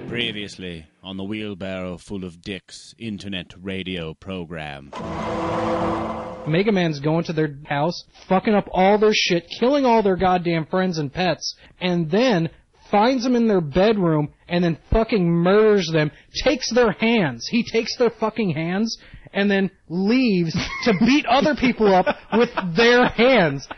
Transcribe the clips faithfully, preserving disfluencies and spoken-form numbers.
Previously on the Wheelbarrow Full of Dicks internet radio program. Mega Man's going to their house, fucking up all their shit, killing all their goddamn friends and pets, and then finds them in their bedroom and then fucking murders them, takes their hands. He takes their fucking hands and then leaves to beat other people up with their hands.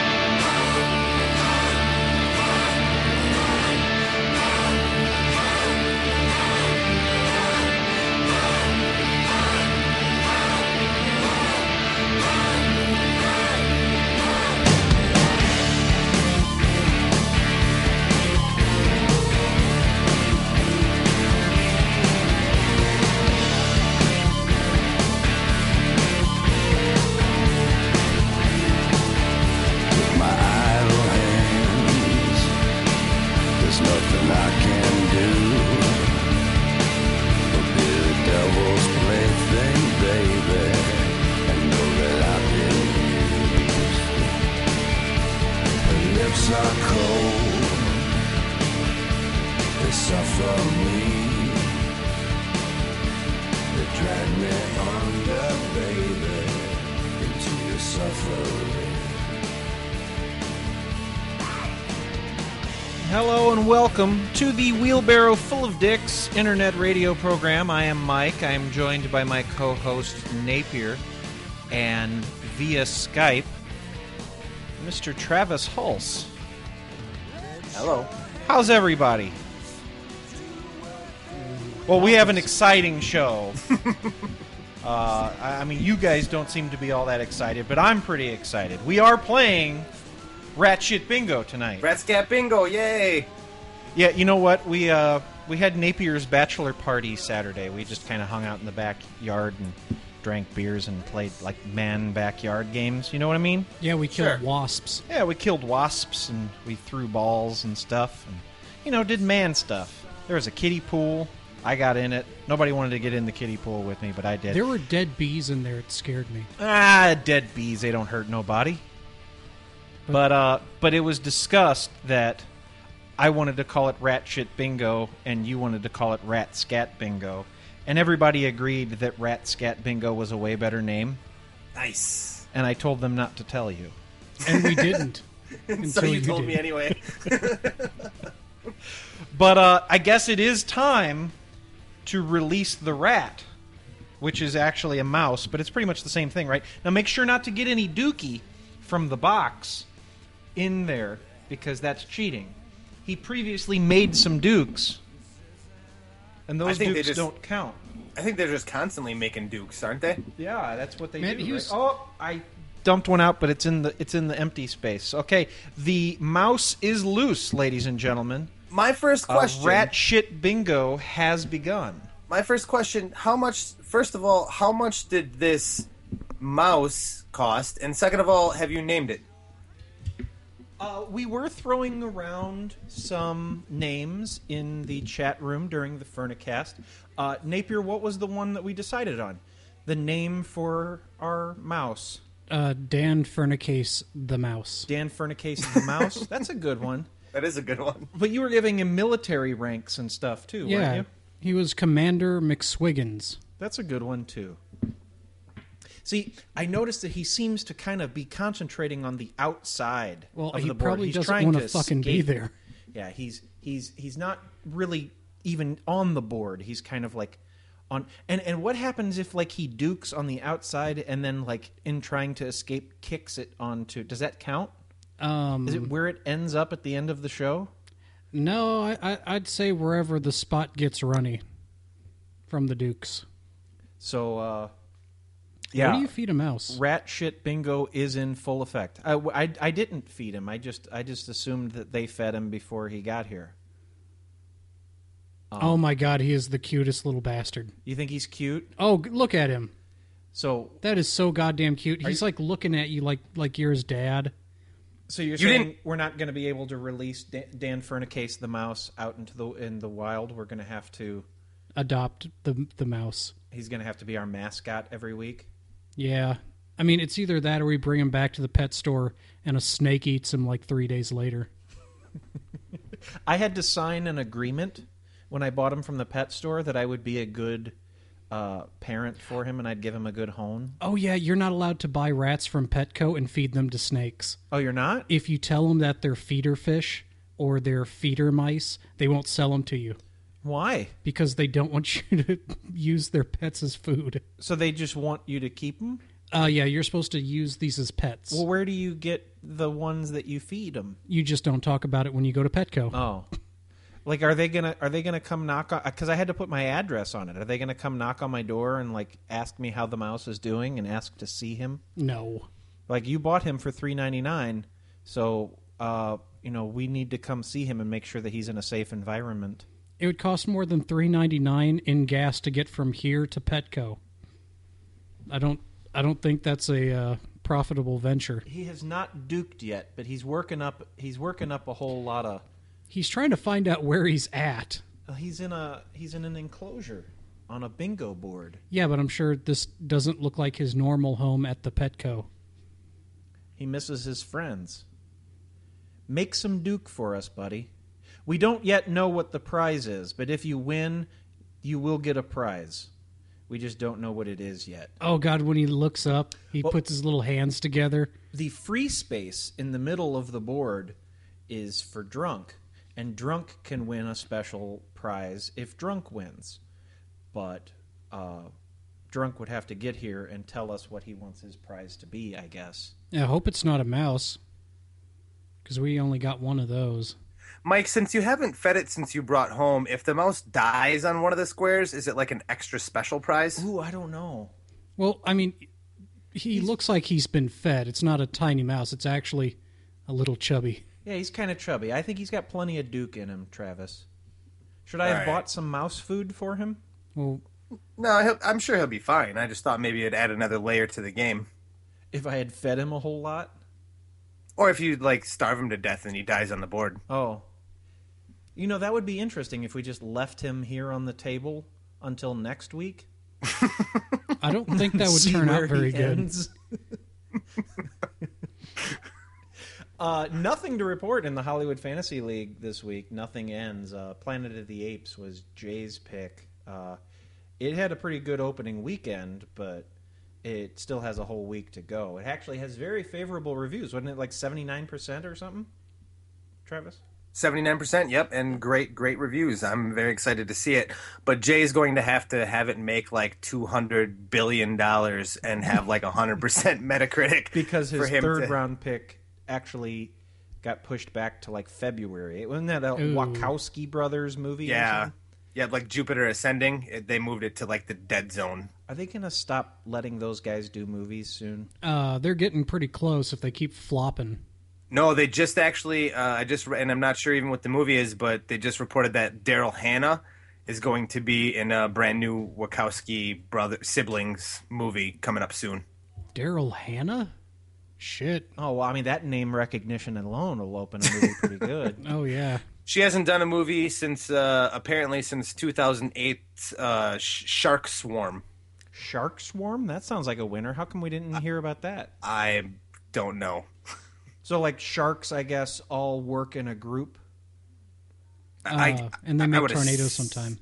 Hello and welcome to the Wheelbarrow Full of Dicks internet radio program. I am Mike. I am joined by my co-host Napier, and via Skype, Mister Travis Hulse. Hello. How's everybody? Well, we have an exciting show. uh, I I mean, you guys don't seem to be all that excited, but I'm pretty excited. We are playing Rat Shit Bingo tonight. Rat Scat Bingo, yay! Yeah, you know what? We uh, we had Napier's bachelor party Saturday. We just kind of hung out in the backyard and drank beers and played like man backyard games. You know what I mean? Yeah, we killed Sure. wasps. Yeah, we killed wasps and we threw balls and stuff, and you know, did man stuff. There was a kiddie pool. I got in it. Nobody wanted to get in the kiddie pool with me, but I did. There were dead bees in there. It scared me. Ah, dead bees. They don't hurt nobody. But uh, but it was discussed that I wanted to call it Rat Shit Bingo, and you wanted to call it Rat Scat Bingo, and everybody agreed that Rat Scat Bingo was a way better name. Nice. And I told them not to tell you. And we didn't. So Until you, you told did. me anyway. But uh, I guess it is time to release the rat, which is actually a mouse, but it's pretty much the same thing, right? Now make sure not to get any dookie from the box in there, because that's cheating. He previously made some dukes, and I those think they dukes just- don't count. I think they're just constantly making dukes, aren't they? Yeah, that's what they Man, do. he right? was- Oh, I dumped one out, but it's in the it's in the empty space. Okay, the mouse is loose, ladies and gentlemen. My first Uh, question. rat shit bingo has begun. My first question: How much? First of all, how much did this mouse cost? And second of all, have you named it? Uh, we were throwing around some names in the chat room during the Furnicast. Uh, Napier, what was the one that we decided on? The name for our mouse. Uh, Dan Furnicase the mouse. Dan Furnicase the mouse. That's a good one. That is a good one. But you were giving him military ranks and stuff, too, weren't Yeah, you? he was Commander McSwiggins. That's a good one, too. See, I noticed that he seems to kind of be concentrating on the outside Well, of he the board. probably He's doesn't trying want to to fucking be escape. there. Yeah, he's he's he's not really even on the board. He's kind of like on. And and what happens if like he dukes on the outside and then like in trying to escape kicks it onto? Does that count? Um, Is it where it ends up at the end of the show? no, I, I, I'd say wherever the spot gets runny from the Dukes. So uh, What yeah, do you feed a mouse? rat shit bingo is in full effect. I, I, I didn't feed him. I just I just assumed that they fed him before he got here. Oh my god, he is the cutest little bastard. You think he's cute? Oh, g- look at him. So That is so goddamn cute. He's you- like looking at you like like you're his dad. So you're You saying didn't- we're not going to be able to release Dan, Dan Furnicase the mouse out into the in the wild? We're going to have to. Adopt the the mouse. He's going to have to be our mascot every week. Yeah. I mean, it's either that or we bring him back to the pet store and a snake eats him like three days later. I had to sign an agreement when I bought him from the pet store that I would be a good uh, parent for him and I'd give him a good home? Oh, yeah, you're not allowed to buy rats from Petco and feed them to snakes. Oh, you're not? If you tell them that they're feeder fish or they're feeder mice, they won't sell them to you. Why? Because they don't want you to use their pets as food. So they just want you to keep them? Uh, yeah, you're supposed to use these as pets. Well, where do you get the ones that you feed them? You just don't talk about it when you go to Petco. Oh. Like, are they gonna are they gonna come knock on? Because I had to put my address on it. Are they gonna come knock on my door and like ask me how the mouse is doing and ask to see him? No. Like, you bought him for three ninety-nine, so uh, you know we need to come see him and make sure that he's in a safe environment. It would cost more than three ninety-nine in gas to get from here to Petco. I don't. I don't think that's a uh, profitable venture. He has not duked yet, but he's working up. He's working up a whole lot of. He's trying to find out where he's at. He's in a. He's in an enclosure on a bingo board. Yeah, but I'm sure this doesn't look like his normal home at the Petco. He misses his friends. Make some duke for us, buddy. We don't yet know what the prize is, but if you win, you will get a prize. We just don't know what it is yet. Oh, God, when he looks up, he well, puts his little hands together. The free space in the middle of the board is for Drunk, and Drunk can win a special prize if Drunk wins. But uh, Drunk would have to get here and tell us what he wants his prize to be, I guess. Yeah, I hope it's not a mouse, because we only got one of those. Mike, since you haven't fed it since you brought home, if the mouse dies on one of the squares, is it like an extra special prize? Ooh, I don't know. Well, I mean, he he's, looks like he's been fed. It's not a tiny mouse. It's actually a little chubby. Yeah, he's kind of chubby. I think he's got plenty of Duke in him, Travis. Should I All have right. bought some mouse food for him? Well, no, he'll, I'm sure he'll be fine. I just thought maybe it'd add another layer to the game. If I had fed him a whole lot? Or if you, like, starve him to death and he dies on the board. Oh. You know, that would be interesting if we just left him here on the table until next week. I don't think that would See turn where out very he good. ends. uh, nothing to report in the Hollywood Fantasy League this week. Nothing ends. Uh, Planet of the Apes was Jay's pick. Uh, it had a pretty good opening weekend, but it still has a whole week to go. It actually has very favorable reviews. Wasn't it like seventy-nine percent or something, Travis? seventy-nine percent, yep, and great, great reviews. I'm very excited to see it. But Jay's going to have to have it make like two hundred billion dollars and have like one hundred percent Metacritic. Because his for him third to... round pick actually got pushed back to like February. Wasn't that a Ooh. Wachowski brothers movie? or Yeah. something? Yeah, like Jupiter Ascending, it, they moved it to like the dead zone. Are they going to stop letting those guys do movies soon? Uh, they're getting pretty close if they keep flopping. No, they just actually, uh, I just, and I'm not sure even what the movie is, but they just reported that Daryl Hannah is going to be in a brand new Wachowski brother siblings movie coming up soon. Daryl Hannah? Shit. Oh, well, I mean, that name recognition alone will open a movie pretty good. Oh, yeah. She hasn't done a movie since, uh, apparently since two thousand eight, uh, Sh- Shark Swarm. Shark Swarm? That sounds like a winner. How come we didn't hear about that? I don't know. So, like, sharks, I guess, all work in a group? Uh, I, and they I make would tornadoes ass- sometime.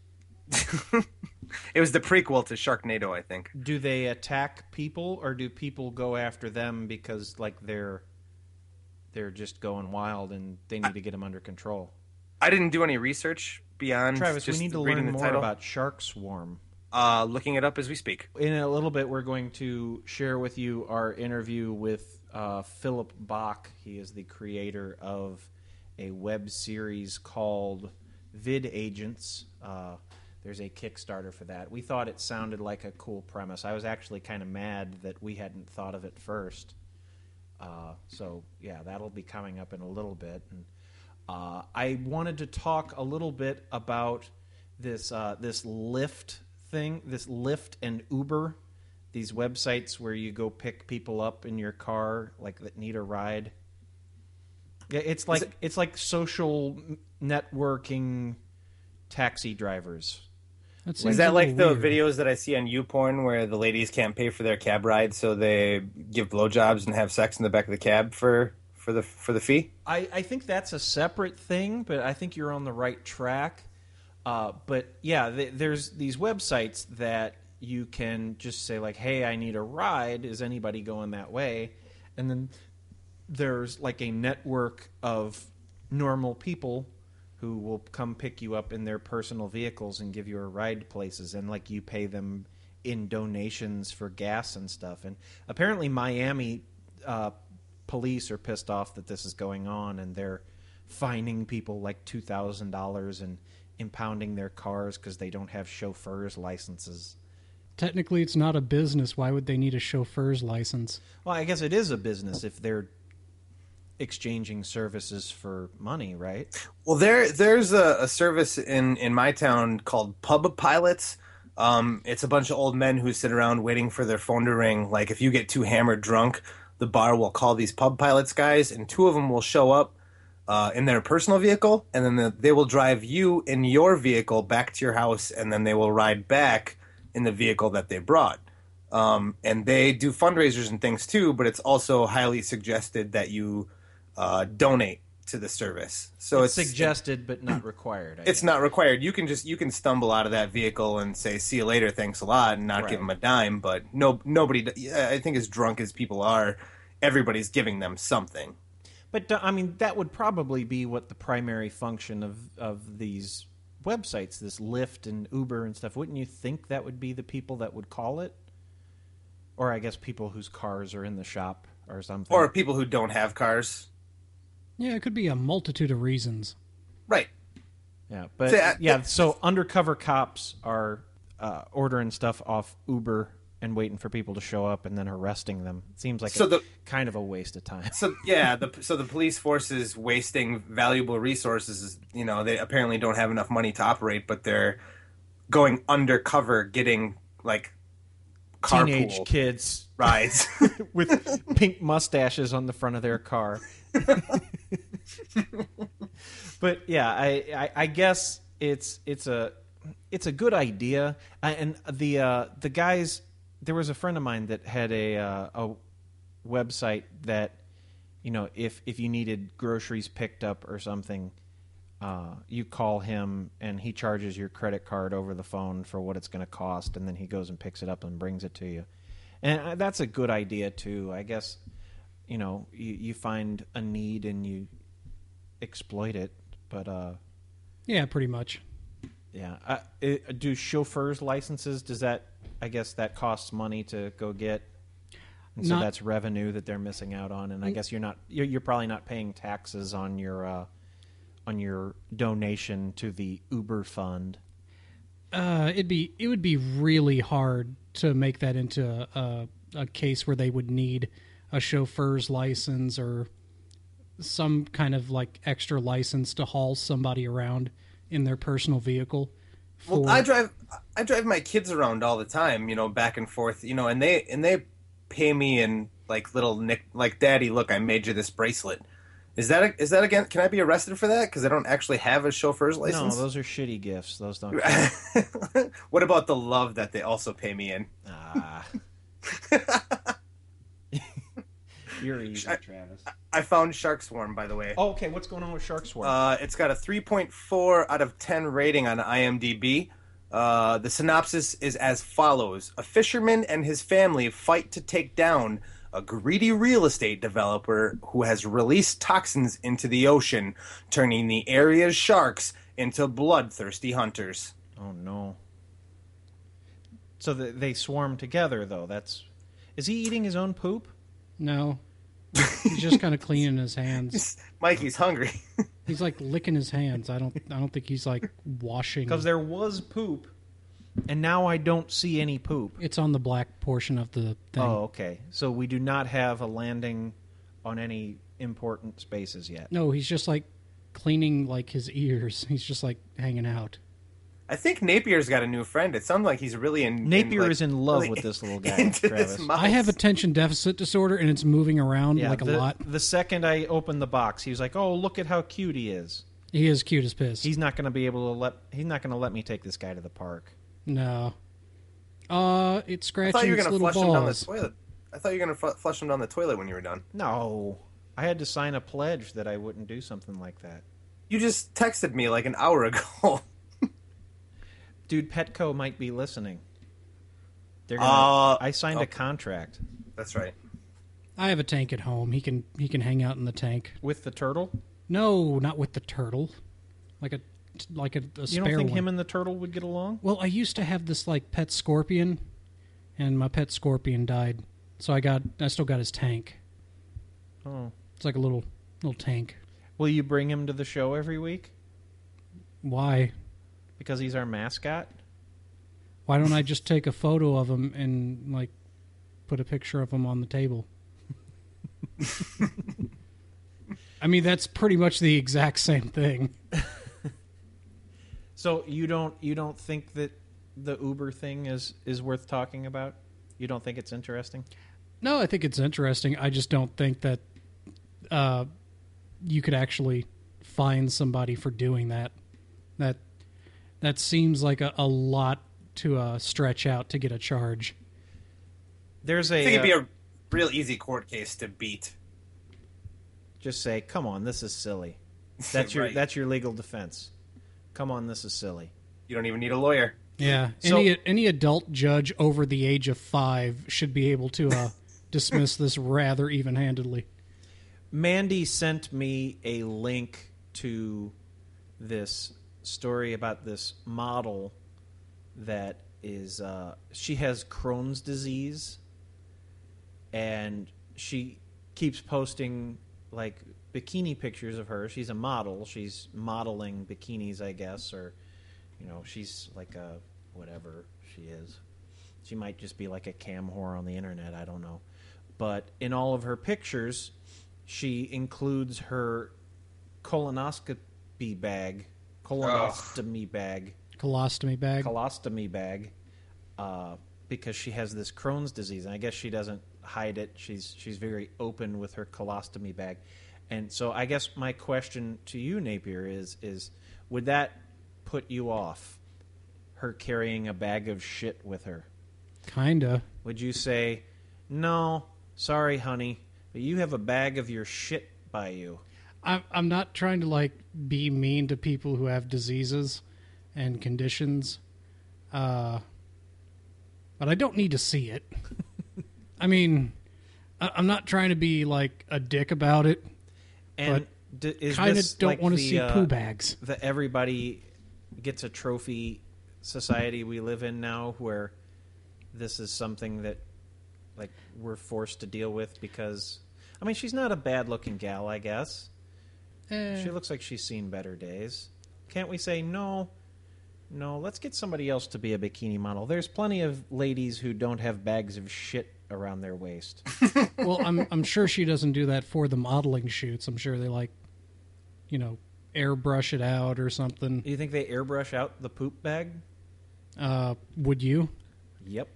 It was the prequel to Sharknado, I think. Do they attack people, or do people go after them because, like, they're they're just going wild and they need to get them under control? I didn't do any research beyond Travis, just we need to reading learn the more title. about Shark Swarm. Uh, looking it up as we speak. In a little bit, we're going to share with you our interview with uh, Philip Bach. He is the creator of a web series called Vid Agents. Uh, there's a Kickstarter for that. We thought it sounded like a cool premise. I was actually kind of mad that we hadn't thought of it first. Uh, so, yeah, that'll be coming up in a little bit. And uh, I wanted to talk a little bit about this uh, this Lyft thing, this Lyft and Uber, these websites where you go pick people up in your car, like that need a ride. Yeah, it's like it- it's like social networking taxi drivers. That Is seems that a like the little weird. videos that I see on YouPorn where the ladies can't pay for their cab ride, so they give blowjobs and have sex in the back of the cab for, for the for the fee? I, I think that's a separate thing, but I think you're on the right track. Uh, but yeah, th- there's these websites that you can just say like, "Hey, I need a ride. Is anybody going that way?" And then there's like a network of normal people who will come pick you up in their personal vehicles and give you a ride to places, and like you pay them in donations for gas and stuff. And apparently Miami uh, police are pissed off that this is going on, and they're fining people like two thousand dollars and impounding their cars because they don't have chauffeurs licenses. Technically, it's not a business. Why would they need a chauffeur's license? Well, I guess it is a business if they're exchanging services for money, right? Well, there there's a, a service in, in my town called Pub Pilots. Um, it's a bunch of old men who sit around waiting for their phone to ring. Like if you get too hammered drunk, the bar will call these Pub Pilots guys, and two of them will show up uh, in their personal vehicle, and then the, they will drive you in your vehicle back to your house, and then they will ride back in the vehicle that they brought. Um, and they do fundraisers and things too, but it's also highly suggested that you uh, donate to the service. So it's, it's suggested but not required. I It's guess. not required. You can just you can stumble out of that vehicle and say "see you later, thanks a lot" and not Right. give them a dime. But no, nobody. I think as drunk as people are, everybody's giving them something. But uh, I mean, that would probably be what the primary function of of these websites, this Lyft and Uber and stuff. Wouldn't you think that would be the people that would call it? Or I guess people whose cars are in the shop or something. Or people who don't have cars. Yeah, it could be a multitude of reasons. Right. Yeah, but See, I- yeah, so undercover cops are uh, ordering stuff off Uber and waiting for people to show up and then arresting them. It seems like So a, the- kind of a waste of time. So yeah, the so the police force is wasting valuable resources. You know, they apparently don't have enough money to operate, but they're going undercover, getting like carpool Teenage kids rides. with pink mustaches on the front of their car. But yeah, I, I, I guess it's it's a it's a good idea. I, and the uh, the guys, there was a friend of mine that had a uh, a website that, you know, if if you needed groceries picked up or something, uh, you call him and he charges your credit card over the phone for what it's going to cost, and then he goes and picks it up and brings it to you. And that's a good idea too. I guess, you know, you, you find a need and you exploit it. But uh, Yeah, pretty much. yeah, uh, it, do chauffeurs licenses? Does that? I guess that costs money to go get. And so Not- that's revenue that they're missing out on. And I guess you're not. You're, you're probably not paying taxes on your uh, on your donation to the Uber fund. Uh, it'd be it would be really hard to make that into a, a, a case where they would need a chauffeur's license or some kind of like extra license to haul somebody around in their personal vehicle. For, Well, I drive I drive my kids around all the time, you know, back and forth, you know, and they and they pay me in like little nick like, "Daddy, look, I made you this bracelet." Is that a, is that again? Can I be arrested for that because I don't actually have a chauffeur's license? No, those are shitty gifts. Those don't. What about the love that they also pay me in? Ah. You're easy, Travis. I found Shark Swarm, by the way. Oh, okay. What's going on with Shark Swarm? Uh, it's got a three point four out of ten rating on IMDb. Uh, the synopsis is as follows. A fisherman and his family fight to take down a greedy real estate developer who has released toxins into the ocean, turning the area's sharks into bloodthirsty hunters. Oh no. So the, they swarm together, though. That's. Is he eating his own poop? no, he's just kind of cleaning his hands. Mikey's hungry. He's like licking his hands. I don't I don't think he's like washing. Because there was poop, and now I don't see any poop. It's on the black portion of the thing. Oh, okay. So we do not have a landing on any important spaces yet. No, he's just like cleaning like his ears. He's just like hanging out. I think Napier's got a new friend. It sounds like he's really in. Napier in, like, is in love really with this little guy, into Travis. this mouse. I have attention deficit disorder, and it's moving around Yeah, like a the, lot. the second I opened the box, he was like, "Oh, look at how cute he is." He is cute as piss. He's not going to be able to let. He's not going to let me take this guy to the park. No. Uh, it's I scratching thought you were its going to little flush him down the balls. toilet. I thought you were going to flush him down the toilet when you were done. No, I had to sign a pledge that I wouldn't do something like that. You just texted me like an hour ago. Dude, Petco might be listening. They're gonna, Uh, I signed oh. a contract That's right. I have a tank at home. He can he can hang out in the tank. with the turtle. No, not with the turtle. Like a like a, a You spare don't think one. him and the turtle would get along? Well, I used to have this like pet scorpion, and my pet scorpion died, so I got I still got his tank. Oh. It's like a little little tank. Will you bring him to the show every week? Why? Because he's our mascot? Why don't I just take a photo of him and like put a picture of him on the table? I mean, that's pretty much the exact same thing. So you don't you don't think that the Uber thing is, is worth talking about? You don't think it's interesting? No, I think it's interesting. I just don't think that uh, you could actually fine somebody for doing that. That that seems like a, a lot to uh, stretch out to get a charge. There's I a, think it'd be uh, a real easy court case to beat. just say, "Come on, this is silly." That's your Right. that's your legal defense. Come on, this is silly. You don't even need a lawyer. Yeah, So- any any adult judge over the age of five should be able to uh, dismiss this rather even-handedly. Mandy sent me a link to this story about this model that is uh, she has Crohn's disease, and she keeps posting like bikini pictures of her. She's a model. She's modeling bikinis, I guess, or you know, she's like a whatever she is. She might just be like a cam whore on the internet. I don't know. But in all of her pictures, she includes her colonoscopy bag, colonostomy bag, Colostomy bag. colostomy bag, uh, because she has this Crohn's disease, and I guess she doesn't hide it. She's she's very open with her colostomy bag, and so I guess my question to you, Napier, is is would that put you off, her carrying a bag of shit with her? Kinda. Would you say, no, sorry, honey, but you have a bag of your shit by you? I'm I'm not trying to like be mean to people who have diseases and conditions, uh, but I don't need to see it. I mean, I- I'm not trying to be like a dick about it. And d- is Kind of this don't like want to the, see uh, poo bags. that everybody gets a trophy society we live in now, where this is something that like we're forced to deal with because I mean she's not a bad looking gal, I guess. Eh, She looks like she's seen better days. Can't we say no? No, let's get somebody else to be a bikini model. There's plenty of ladies who don't have bags of shit around their waist. well, I'm I'm sure she doesn't do that for the modeling shoots. I'm sure they like, you know, airbrush it out or something. Do you think they airbrush out the poop bag? Uh, would you? Yep.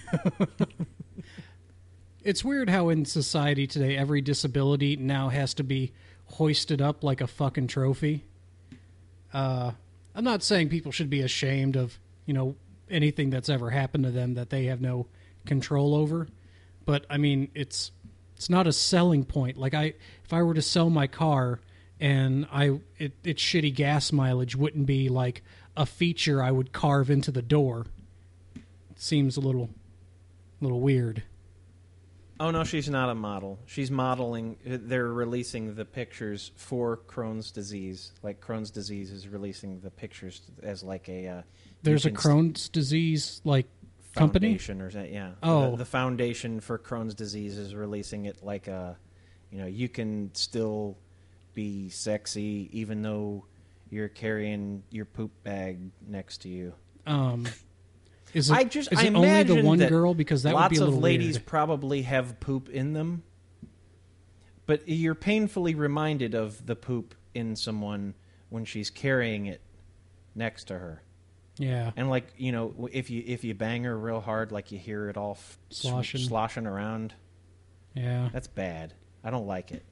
It's weird how in society today every disability now has to be hoisted up like a fucking trophy. Uh, I'm not saying people should be ashamed of, you know, anything that's ever happened to them that they have no control over, but I mean, it's it's not a selling point. Like I, if I were to sell my car and I it, its shitty gas mileage wouldn't be like a feature I would carve into the door. It seems a little, little weird. Oh no, she's not a model. She's modeling. They're releasing the pictures for Crohn's disease. Like Crohn's disease is releasing the pictures as like a. Uh, There's a you can Crohn's disease like company. foundation or something, yeah. Oh. the, the foundation for Crohn's disease is releasing it like a, you know, you can still be sexy even though you're carrying your poop bag next to you. Um, is it, I just is I it only the imagine one that girl? Because that lots would be a little of ladies weird. probably have poop in them, but you're painfully reminded of the poop in someone when she's carrying it next to her. Yeah, And like, you know, if you if you bang her real hard, like you hear it all f- Sloshing. sloshing around. yeah. That's bad. I don't like it.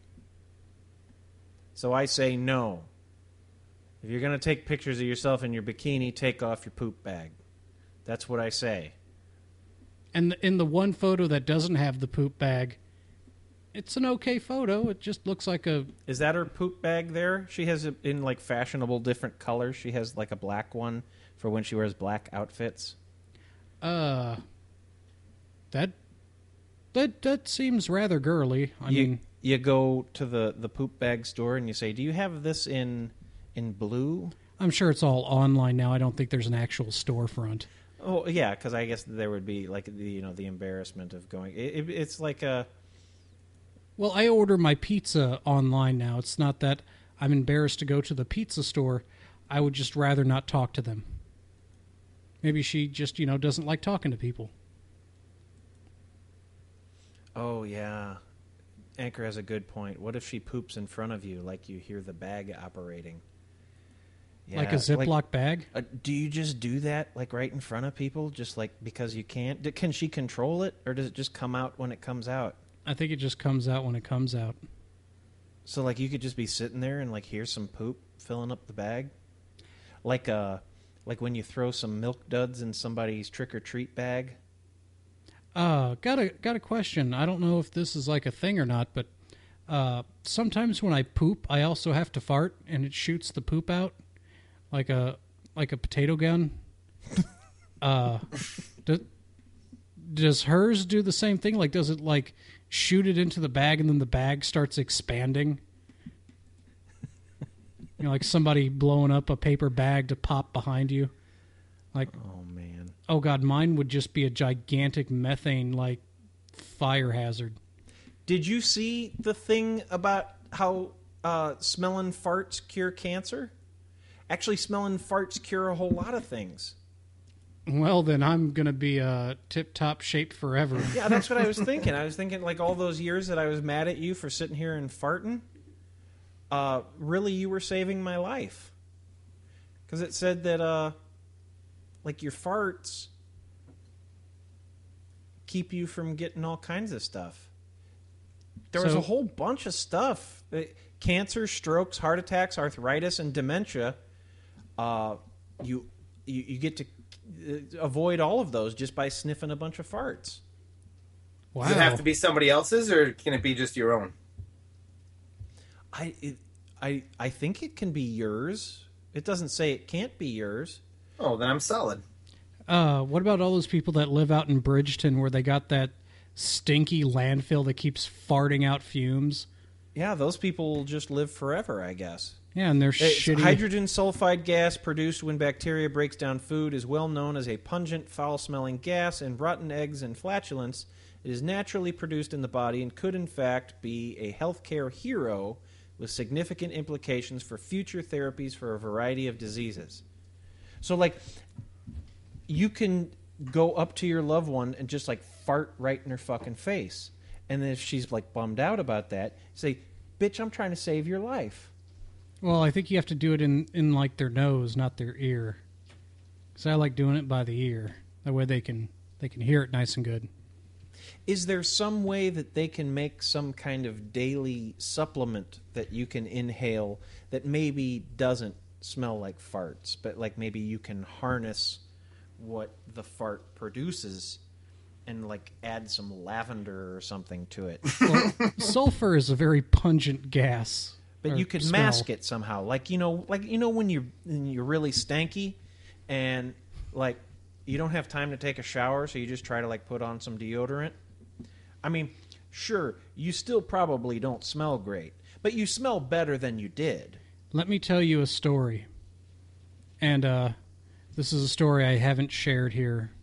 So I say no. If you're going to take pictures of yourself in your bikini, take off your poop bag. That's what I say. And in the one photo that doesn't have the poop bag, it's an okay photo. It just looks like a Is that her poop bag there? She has it in like fashionable different colors. She has like a black one for when she wears black outfits? Uh, that that that seems rather girly. I you, mean, you go to the, the poop bag store and you say, "Do you have this in in blue?" I'm sure it's all online now. I don't think there's an actual storefront. Oh yeah, because I guess there would be like the you know the embarrassment of going. It, it, it's like a. Well, I order my pizza online now. It's not that I'm embarrassed to go to the pizza store. I would just rather not talk to them. Maybe she just, you know, doesn't like talking to people. Oh, yeah. Anchor has a good point. What if she poops in front of you like you hear the bag operating? Yeah, like a Ziploc like, bag? Uh, do you just do that, like, right in front of people, just, like, because you can't? D- can she control it, or does it just come out when it comes out? I think it just comes out when it comes out. So, like, you could just be sitting there and, like, hear some poop filling up the bag? Like, uh, like when you throw some milk duds in somebody's trick-or-treat bag? Uh, got a, got a question. I don't know if this is, like, a thing or not, but uh, sometimes when I poop, I also have to fart, and it shoots the poop out like a like a potato gun. uh, do, does hers do the same thing? Like, does it, like, shoot it into the bag, and then the bag starts expanding? You know, like somebody blowing up a paper bag to pop behind you. Like, oh, man. Oh, God, mine would just be a gigantic methane, like, fire hazard. Did you see the thing about how uh, smelling farts cure cancer? Actually, smelling farts cure a whole lot of things. Well, then I'm going to be uh, tip-top shaped forever. Yeah, that's what I was thinking. I was thinking, like, all those years that I was mad at you for sitting here and farting, uh, really you were saving my life. Because it said that, uh, like, your farts keep you from getting all kinds of stuff. There was So- a whole bunch of stuff. Uh, Cancer, strokes, heart attacks, arthritis, and dementia. Uh, you, you you get to uh, avoid all of those just by sniffing a bunch of farts. Wow. Does it have to be somebody else's, or can it be just your own? I it, I I think it can be yours. It doesn't say it can't be yours. Oh, then I'm solid. Uh, what about all those people that live out in Bridgeton where they got that stinky landfill that keeps farting out fumes? Yeah, those people will just live forever, I guess. Yeah, and they're It's shitty. hydrogen sulfide gas produced when bacteria breaks down food is well known as a pungent, foul-smelling gas. In rotten eggs and flatulence, it is naturally produced in the body and could, in fact, be a healthcare hero with significant implications for future therapies for a variety of diseases. So, like, you can go up to your loved one and just, like, fart right in her fucking face. And then if she's, like, bummed out about that, say, bitch, I'm trying to save your life. Well, I think you have to do it in, in like their nose, not their ear. Because I like doing it by the ear. That way they can they can hear it nice and good. Is there some way that they can make some kind of daily supplement that you can inhale that maybe doesn't smell like farts, but like maybe you can harness what the fart produces and like add some lavender or something to it? Well, sulfur is a very pungent gas. But or you can smell. mask it somehow. Like, you know, like you know when you're when you're really stanky and like you don't have time to take a shower, so you just try to like put on some deodorant. I mean, sure, you still probably don't smell great, but you smell better than you did. Let me tell you a story. And uh, this is a story I haven't shared here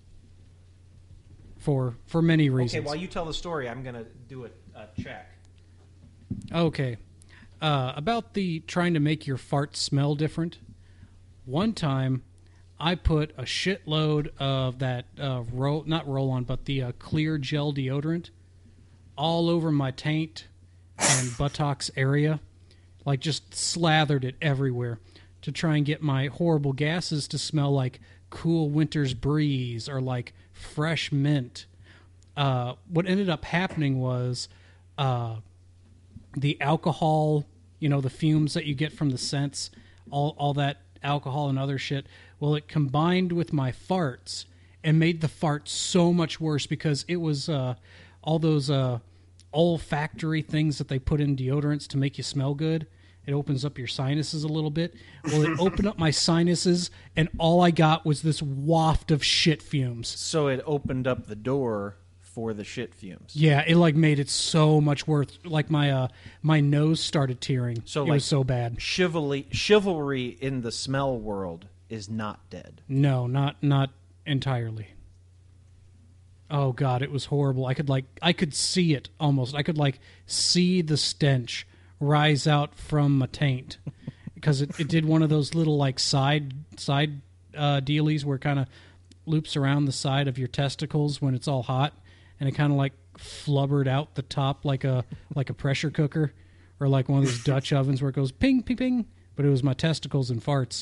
for for many reasons. Okay, while you tell the story, I'm going to do a, a check. Okay. Uh, about the trying to make your fart smell different. One time, I put a shitload of that uh, roll, not roll-on, but the uh, clear gel deodorant all over my taint and buttocks area. Like, just slathered it everywhere to try and get my horrible gases to smell like cool winter's breeze or like fresh mint. Uh, what ended up happening was... Uh, the alcohol, you know, the fumes that you get from the scents, all all that alcohol and other shit, well, it combined with my farts and made the farts so much worse because it was uh, all those uh, olfactory things that they put in deodorants to make you smell good. it opens up your sinuses a little bit. Well, it opened up my sinuses, and all I got was this waft of shit fumes. So it opened up the door for the shit fumes. Yeah, it like made it so much worse. Like my uh, my nose started tearing. So it like was so bad. Chivalry, chivalry in the smell world is not dead. No, not not entirely. Oh God, it was horrible. I could like I could see it almost. I could like see the stench rise out from my taint because it, it did one of those little like side side uh, dealies where it kind of loops around the side of your testicles when it's all hot, and it kind of like flubbered out the top like a like a pressure cooker or like one of those Dutch ovens where it goes ping ping ping. But it was my testicles and farts.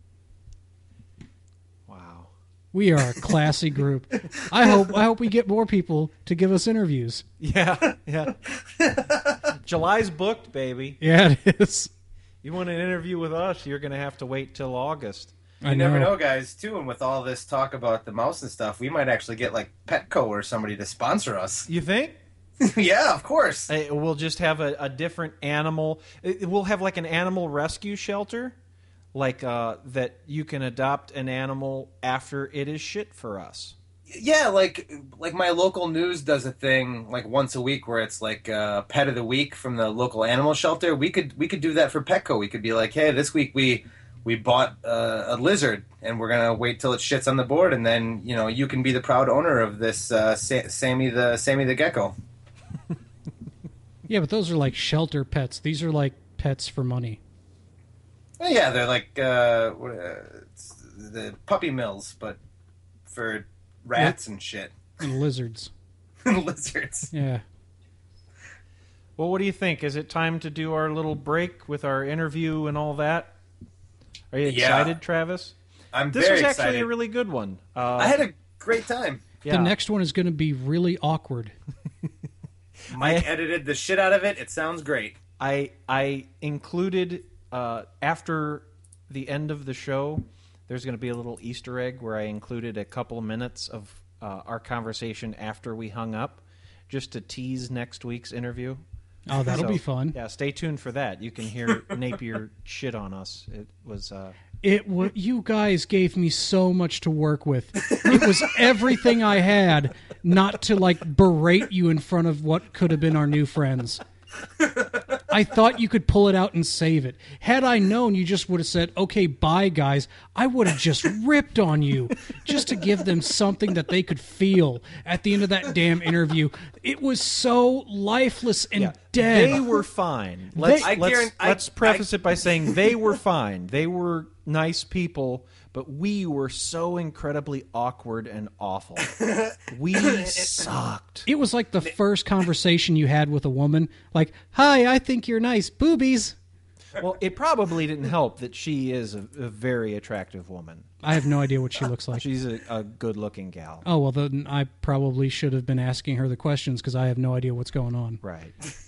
We are a classy group. I hope I hope we get more people to give us interviews. Yeah, yeah. July's booked, baby. Yeah, it is. You want an interview with us, you're going to have to wait till August. You I never know. know, guys, too, and with all this talk about the mouse and stuff, we might actually get, like, Petco or somebody to sponsor us. You think? Yeah, of course. Uh, We'll just have a, a different animal. it- We'll have like an animal rescue shelter, like uh, that you can adopt an animal after it is shit for us. Yeah, like like my local news does a thing like once a week where it's like uh, pet of the week from the local animal shelter. We could we could do that for Petco. We could be like, hey, this week we we bought uh, a lizard and we're gonna wait till it shits on the board, and then you know you can be the proud owner of this uh, Sa- Sammy the Sammy the gecko. Yeah, but those are like shelter pets. These are like pets for money. Oh, yeah, they're like uh, what, uh, it's the puppy mills, but for rats and shit, And lizards. and lizards. Yeah. Well, what do you think? Is it time to do our little break with our interview and all that? Are you Yeah. excited, Travis? I'm This very was actually excited. a really good one. Uh, I had a great time. yeah. The next one is going to be really awkward. Mike edited the shit out of it. It sounds great. I I included uh, after the end of the show, there's going to be a little Easter egg where I included a couple of minutes of uh, our conversation after we hung up, just to tease next week's interview. Oh, that'll So, be fun. Yeah, stay tuned for that. You can hear Napier shit on us. It was uh, It w- you guys gave me so much to work with. It was everything I had not to like berate you in front of what could have been our new friends. I thought you could pull it out and save it. Had I known, you just would have said, okay, bye, guys. I would have just ripped on you just to give them something that they could feel at the end of that damn interview. It was so lifeless and yeah. dead. They were fine. Let's I let's, guarant- I- let's preface it by saying they were fine. They were nice people, but we were so incredibly awkward and awful. We sucked. It was like the first conversation you had with a woman. Like, hi, I think you're nice. Boobies. Well, it probably didn't help that she is a, a very attractive woman. I have no idea what she looks like. She's a, a good-looking gal. Oh, well, then I probably should have been asking her the questions because I have no idea what's going on. Right.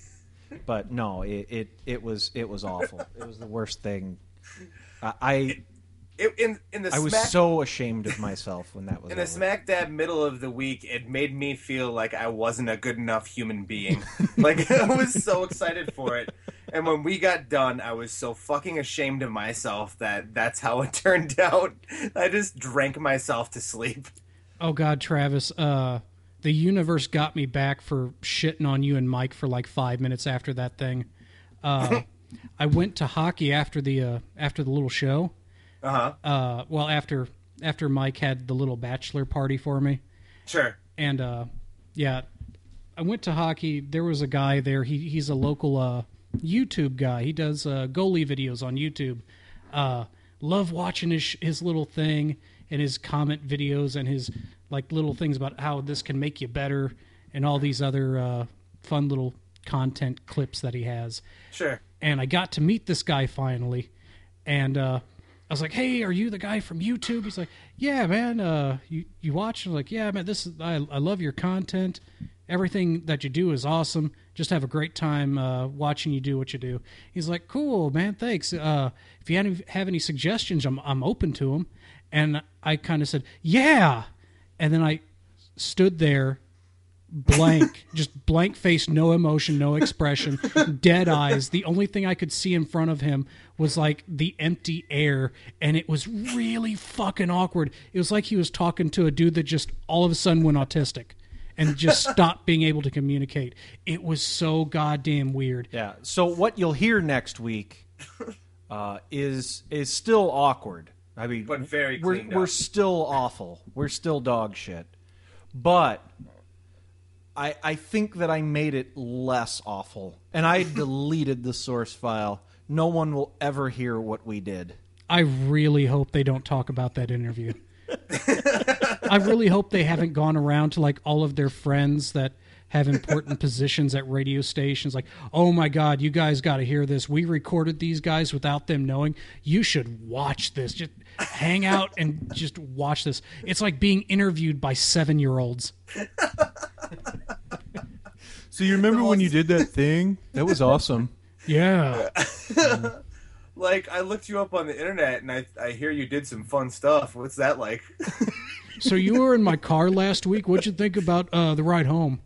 But no, it, it it was it was awful. It was the worst thing. I I, It, in in the I was smack, so ashamed of myself when that was in the over. smack dab middle of the week, it made me feel like I wasn't a good enough human being. Like I was so excited for it, and when we got done, I was so fucking ashamed of myself that that's how it turned out. I just drank myself to sleep. Oh, God, Travis, uh, the universe got me back for shitting on you and Mike for like five minutes after that thing. Uh, I went to hockey after the uh, after the little show. Uh-huh. Uh Well, after after Mike had the little bachelor party for me. Sure. And, uh, yeah, I went to hockey. There was a guy there. He He's a local uh, YouTube guy. He does uh, goalie videos on YouTube. Uh, love watching his, his little thing and his comment videos and his like little things about how this can make you better and all these other uh, fun little content clips that he has. Sure. And I got to meet this guy finally. And uh, I was like, hey, are you the guy from YouTube? He's like, yeah, man, uh, you, you watch? I was like, yeah, man, this is, I, I love your content. Everything that you do is awesome. Just have a great time uh, watching you do what you do. He's like, cool, man, thanks. Uh, if you have any, have any suggestions, I'm, I'm open to them. And I kind of said, yeah. And then I stood there blank, just blank face, no emotion, no expression, dead eyes. The only thing I could see in front of him was like the empty air, and it was really fucking awkward. It was like he was talking to a dude that just all of a sudden went autistic and just stopped being able to communicate. It was so goddamn weird. Yeah. So what you'll hear next week uh, is is still awkward. I mean, But very we're cleaned we're up. still awful. We're still dog shit. But I I think that I made it less awful, and I deleted the source file. No one will ever hear what we did. I really hope they don't talk about that interview. I really hope they haven't gone around to like all of their friends that have important positions at radio stations like, oh my God, you guys got to hear this. We recorded these guys without them knowing. You should watch this. Just hang out and just watch this. It's like being interviewed by seven-year-olds. So you remember when you did that thing? That was awesome. Yeah. Like, I looked you up on the internet, and I I hear you did some fun stuff. What's that like? So you were in my car last week. What'd you think about uh, the ride home?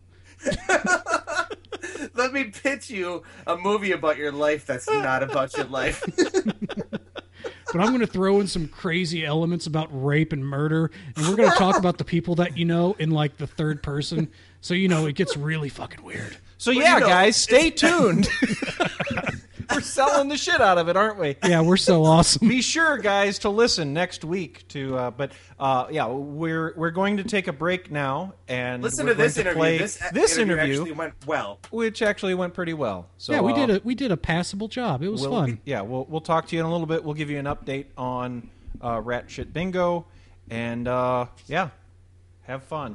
Let me pitch you a movie about your life that's not about your life. But I'm going to throw in some crazy elements about rape and murder, and we're going to talk about the people that you know in like the third person. So, you know, it gets really fucking weird. So Well, yeah, you know, guys, stay tuned. We're selling the shit out of it, aren't we? Yeah, we're so awesome. Be sure, guys, to listen next week to. Uh, but uh, yeah, we're we're going to take a break now and Listen we're to this going to interview. play This, this interview, interview, actually went well. which actually went pretty well. So Yeah, we uh, did a we did a passable job. It was we'll, fun. Yeah, we'll we'll talk to you in a little bit. We'll give you an update on uh, Rat Shit Bingo, and uh, yeah, have fun.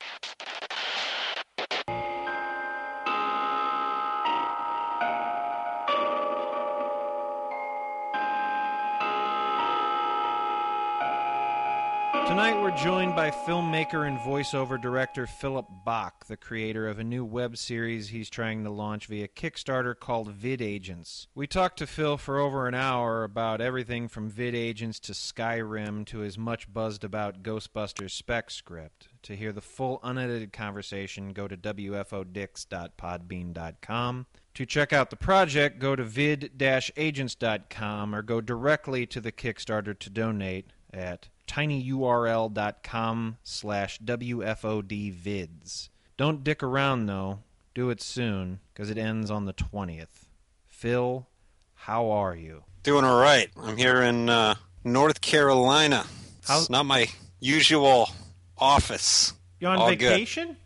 Tonight we're joined by filmmaker and voiceover director Philip Bach, the creator of a new web series he's trying to launch via Kickstarter called Vid Agents. We talked to Phil for over an hour about everything from Vid Agents to Skyrim to his much buzzed about Ghostbusters spec script. To hear the full unedited conversation, go to w f o dix dot podbean dot com. To check out the project, go to vid dash agents dot com or go directly to the Kickstarter to donate at tinyurl.com slash WFODvids. Don't dick around, though. Do it soon, because it ends on the twentieth. Phil, how are you? Doing all right. I'm here in uh, North Carolina. How- It's not my usual office. You on All good. vacation?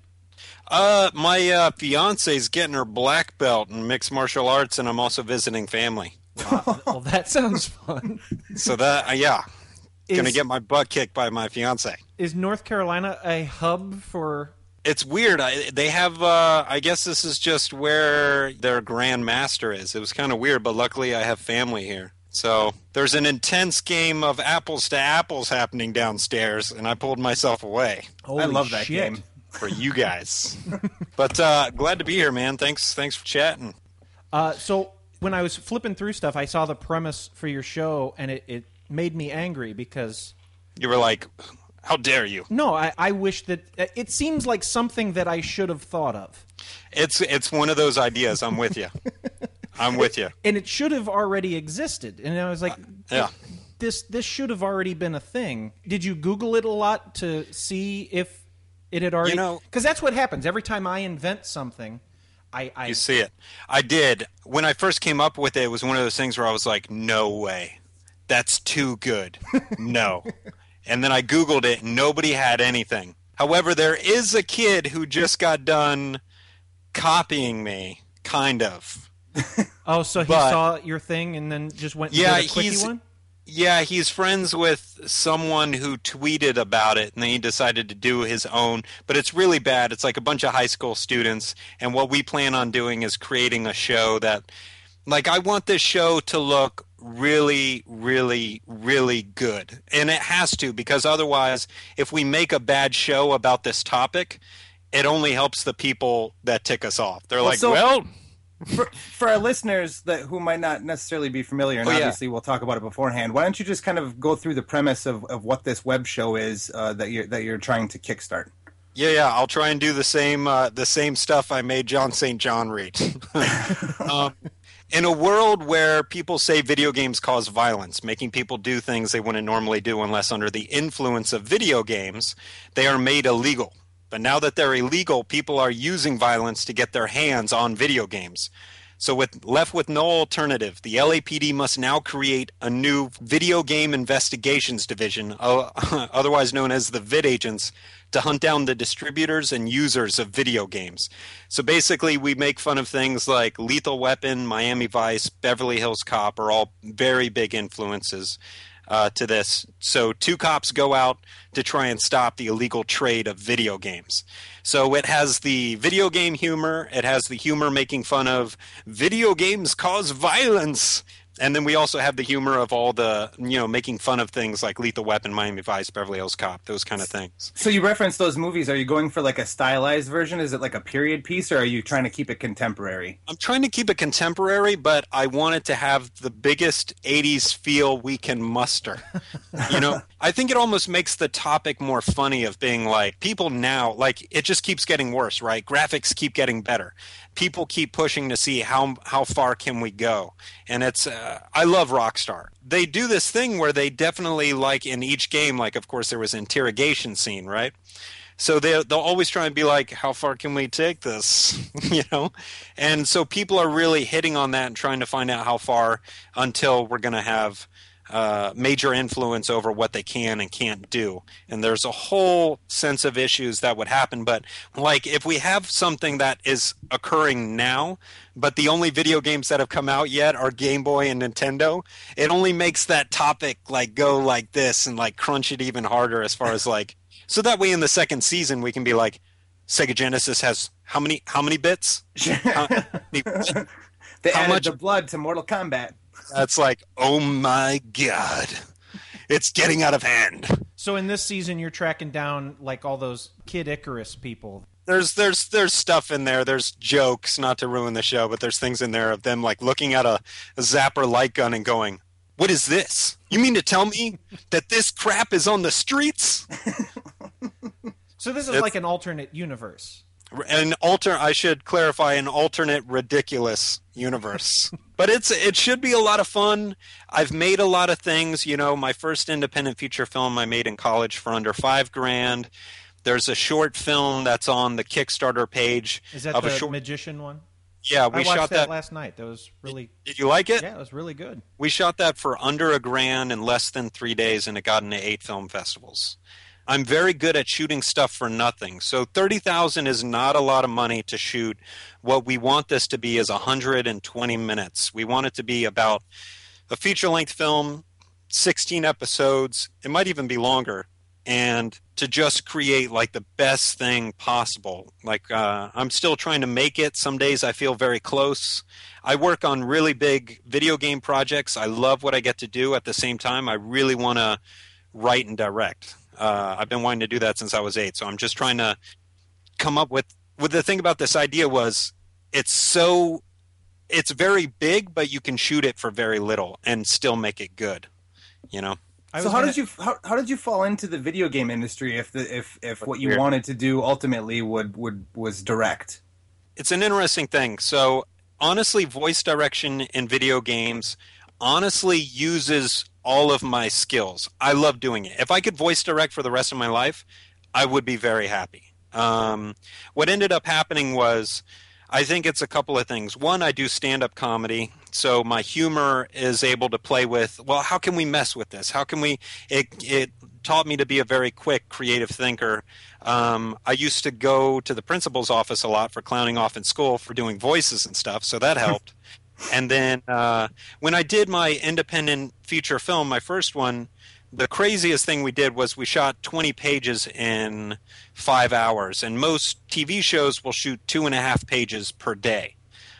Uh, my uh, fiance's getting her black belt in mixed martial arts, and I'm also visiting family. Wow. Well, that sounds fun. So that, uh, yeah, Is, gonna get my butt kicked by my fiance. is North Carolina a hub for... It's weird. I, they have, uh, I guess this is just where their Grand Master is. It was kind of weird, but luckily I have family here. So there's an intense game of apples to apples happening downstairs, and I pulled myself away Holy I love that shit. game. for you guys. But uh, glad to be here, man. Thanks, thanks for chatting. Uh, so when I was flipping through stuff, I saw the premise for your show, and it, it made me angry because... You were like, how dare you? No, I, I wish that... It seems like something that I should have thought of. It's it's one of those ideas. I'm with you. I'm with you. And it should have already existed. And I was like, Yeah. this this should have already been a thing. Did you Google it a lot to see if it had already... You know- Because that's what happens. Every time I invent something, I... I You see it. I did. When I first came up with it, it was one of those things where I was like, no way. That's too good. No. And then I Googled it, and nobody had anything. However, there is a kid who just got done copying me, kind of. Oh, so he But- saw your thing and then just went and Yeah, did a quickie he's- one? Yeah, he's friends with someone who tweeted about it, and then he decided to do his own. But it's really bad. It's like a bunch of high school students, and what we plan on doing is creating a show that, like, I want this show to look really, really, really good. And it has to, because otherwise, if we make a bad show about this topic, it only helps the people that tick us off. They're like, so- well... For, for our listeners that who might not necessarily be familiar, and Oh, yeah. obviously we'll talk about it beforehand, why don't you just kind of go through the premise of, of what this web show is uh, that you're that you're trying to kickstart? Yeah, yeah, I'll try and do the same uh, the same stuff I made John Saint John read. um, in a world where people say video games cause violence, making people do things they wouldn't normally do unless under the influence of video games, they are made illegal. But now that they're illegal, people are using violence to get their hands on video games. So with left with no alternative, the L A P D must now create a new video game investigations division, uh, otherwise known as the Vid Agents, to hunt down the distributors and users of video games. So basically we make fun of things like Lethal Weapon, Miami Vice, Beverly Hills Cop are all very big influences uh, to this. So two cops go out to try and stop the illegal trade of video games. So it has the video game humor, it has the humor making fun of video games cause violence. And then we also have the humor of all the, you know, making fun of things like Lethal Weapon, Miami Vice, Beverly Hills Cop, those kind of things. So you reference those movies. Are you going for like a stylized version? Is it like a period piece, or are you trying to keep it contemporary? I'm trying to keep it contemporary, but I want it to have the biggest eighties feel we can muster. You know, I think it almost makes the topic more funny of being like, people now, like, it just keeps getting worse, right? Graphics keep getting better. People keep pushing to see how how far can we go. And it's, uh, I love Rockstar. They do this thing where they definitely, like in each game, like of course there was an interrogation scene, right? So they they'll always try and be like, how far can we take this? You know? And so people are really hitting on that and trying to find out how far until we're going to have uh, major influence over what they can and can't do. And there's a whole sense of issues that would happen. But like if we have something that is occurring now, but the only video games that have come out yet are Game Boy and Nintendo, it only makes that topic like go like this and like crunch it even harder as far as like, so that way in the second season we can be like, Sega Genesis has how many how many bits? How, They how added much? the blood to Mortal Kombat. That's like, oh my god, it's getting out of hand. So in this season, you're tracking down like all those Kid Icarus people. There's there's there's stuff in there. There's jokes, not to ruin the show, but there's things in there of them like looking at a, a zapper light gun and going, "What is this? You mean to tell me that this crap is on the streets?" So this is It's- like an alternate universe. An alter I should clarify an alternate ridiculous universe. But it's it should be a lot of fun. I've made a lot of things, you know, my first independent feature film I made in college for under five grand. There's a short film that's on the Kickstarter page Is that of the a short magician one? Yeah, I we watched shot that, that last night. That was really Did you like it? yeah, it was really good. We shot that for under a grand in less than three days, and it got into eight film festivals. I'm very good at shooting stuff for nothing. So thirty thousand is not a lot of money to shoot. What we want this to be is one hundred twenty minutes. We want it to be about a feature-length film, sixteen episodes. It might even be longer. And to just create like the best thing possible. Like uh, I'm still trying to make it. Some days I feel very close. I work on really big video game projects. I love what I get to do. At the same time, I really want to write and direct. Uh, I've been wanting to do that since I was eight. So I'm just trying to come up with, with the thing about this idea was it's so, it's very big, but you can shoot it for very little and still make it good, you know? I So was how gonna- did you how, how did you fall into the video game industry if the if if what you Weird. wanted to do ultimately would would was direct? It's an interesting thing. So honestly, voice direction in video games honestly uses all of my skills. I love doing it. If I could voice direct for the rest of my life, I would be very happy. Um, what ended up happening was, I think it's a couple of things. One, I do stand-up comedy, so my humor is able to play with, well, how can we mess with this? How can we, it, it taught me to be a very quick, creative thinker. Um, I used to go to the principal's office a lot for clowning off in school for doing voices and stuff, so that helped. And then uh, when I did my independent feature film, my first one, the craziest thing we did was we shot twenty pages in five hours. And most T V shows will shoot two and a half pages per day.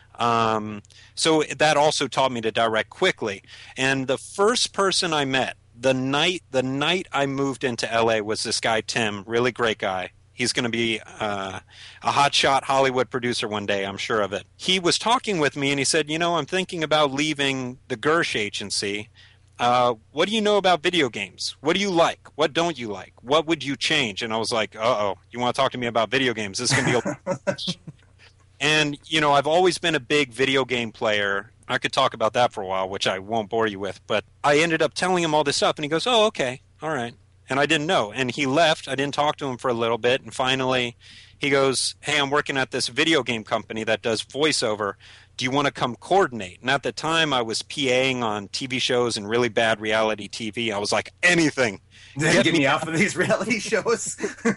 Um, so that also taught me to direct quickly. And the first person I met, the night the night I moved into L A was this guy, Tim, really great guy. He's going to be uh, a hotshot Hollywood producer one day, I'm sure of it. He was talking with me, and he said, you know, I'm thinking about leaving the Gersh agency. uh, what do you know about video games? What do you like? What don't you like? What would you change? And I was like, uh-oh, you want to talk to me about video games? This is going to be a... And, you know, I've always been a big video game player. I could talk about that for a while, which I won't bore you with. But I ended up telling him all this stuff, and he goes, oh, okay, all right. And I didn't know. And he left. I didn't talk to him for a little bit. And finally, he goes, hey, I'm working at this video game company that does voiceover. Do you want to come coordinate? And at the time, I was PAing on T V shows and really bad reality T V. I was like, anything. Get, Get me off of these reality shows.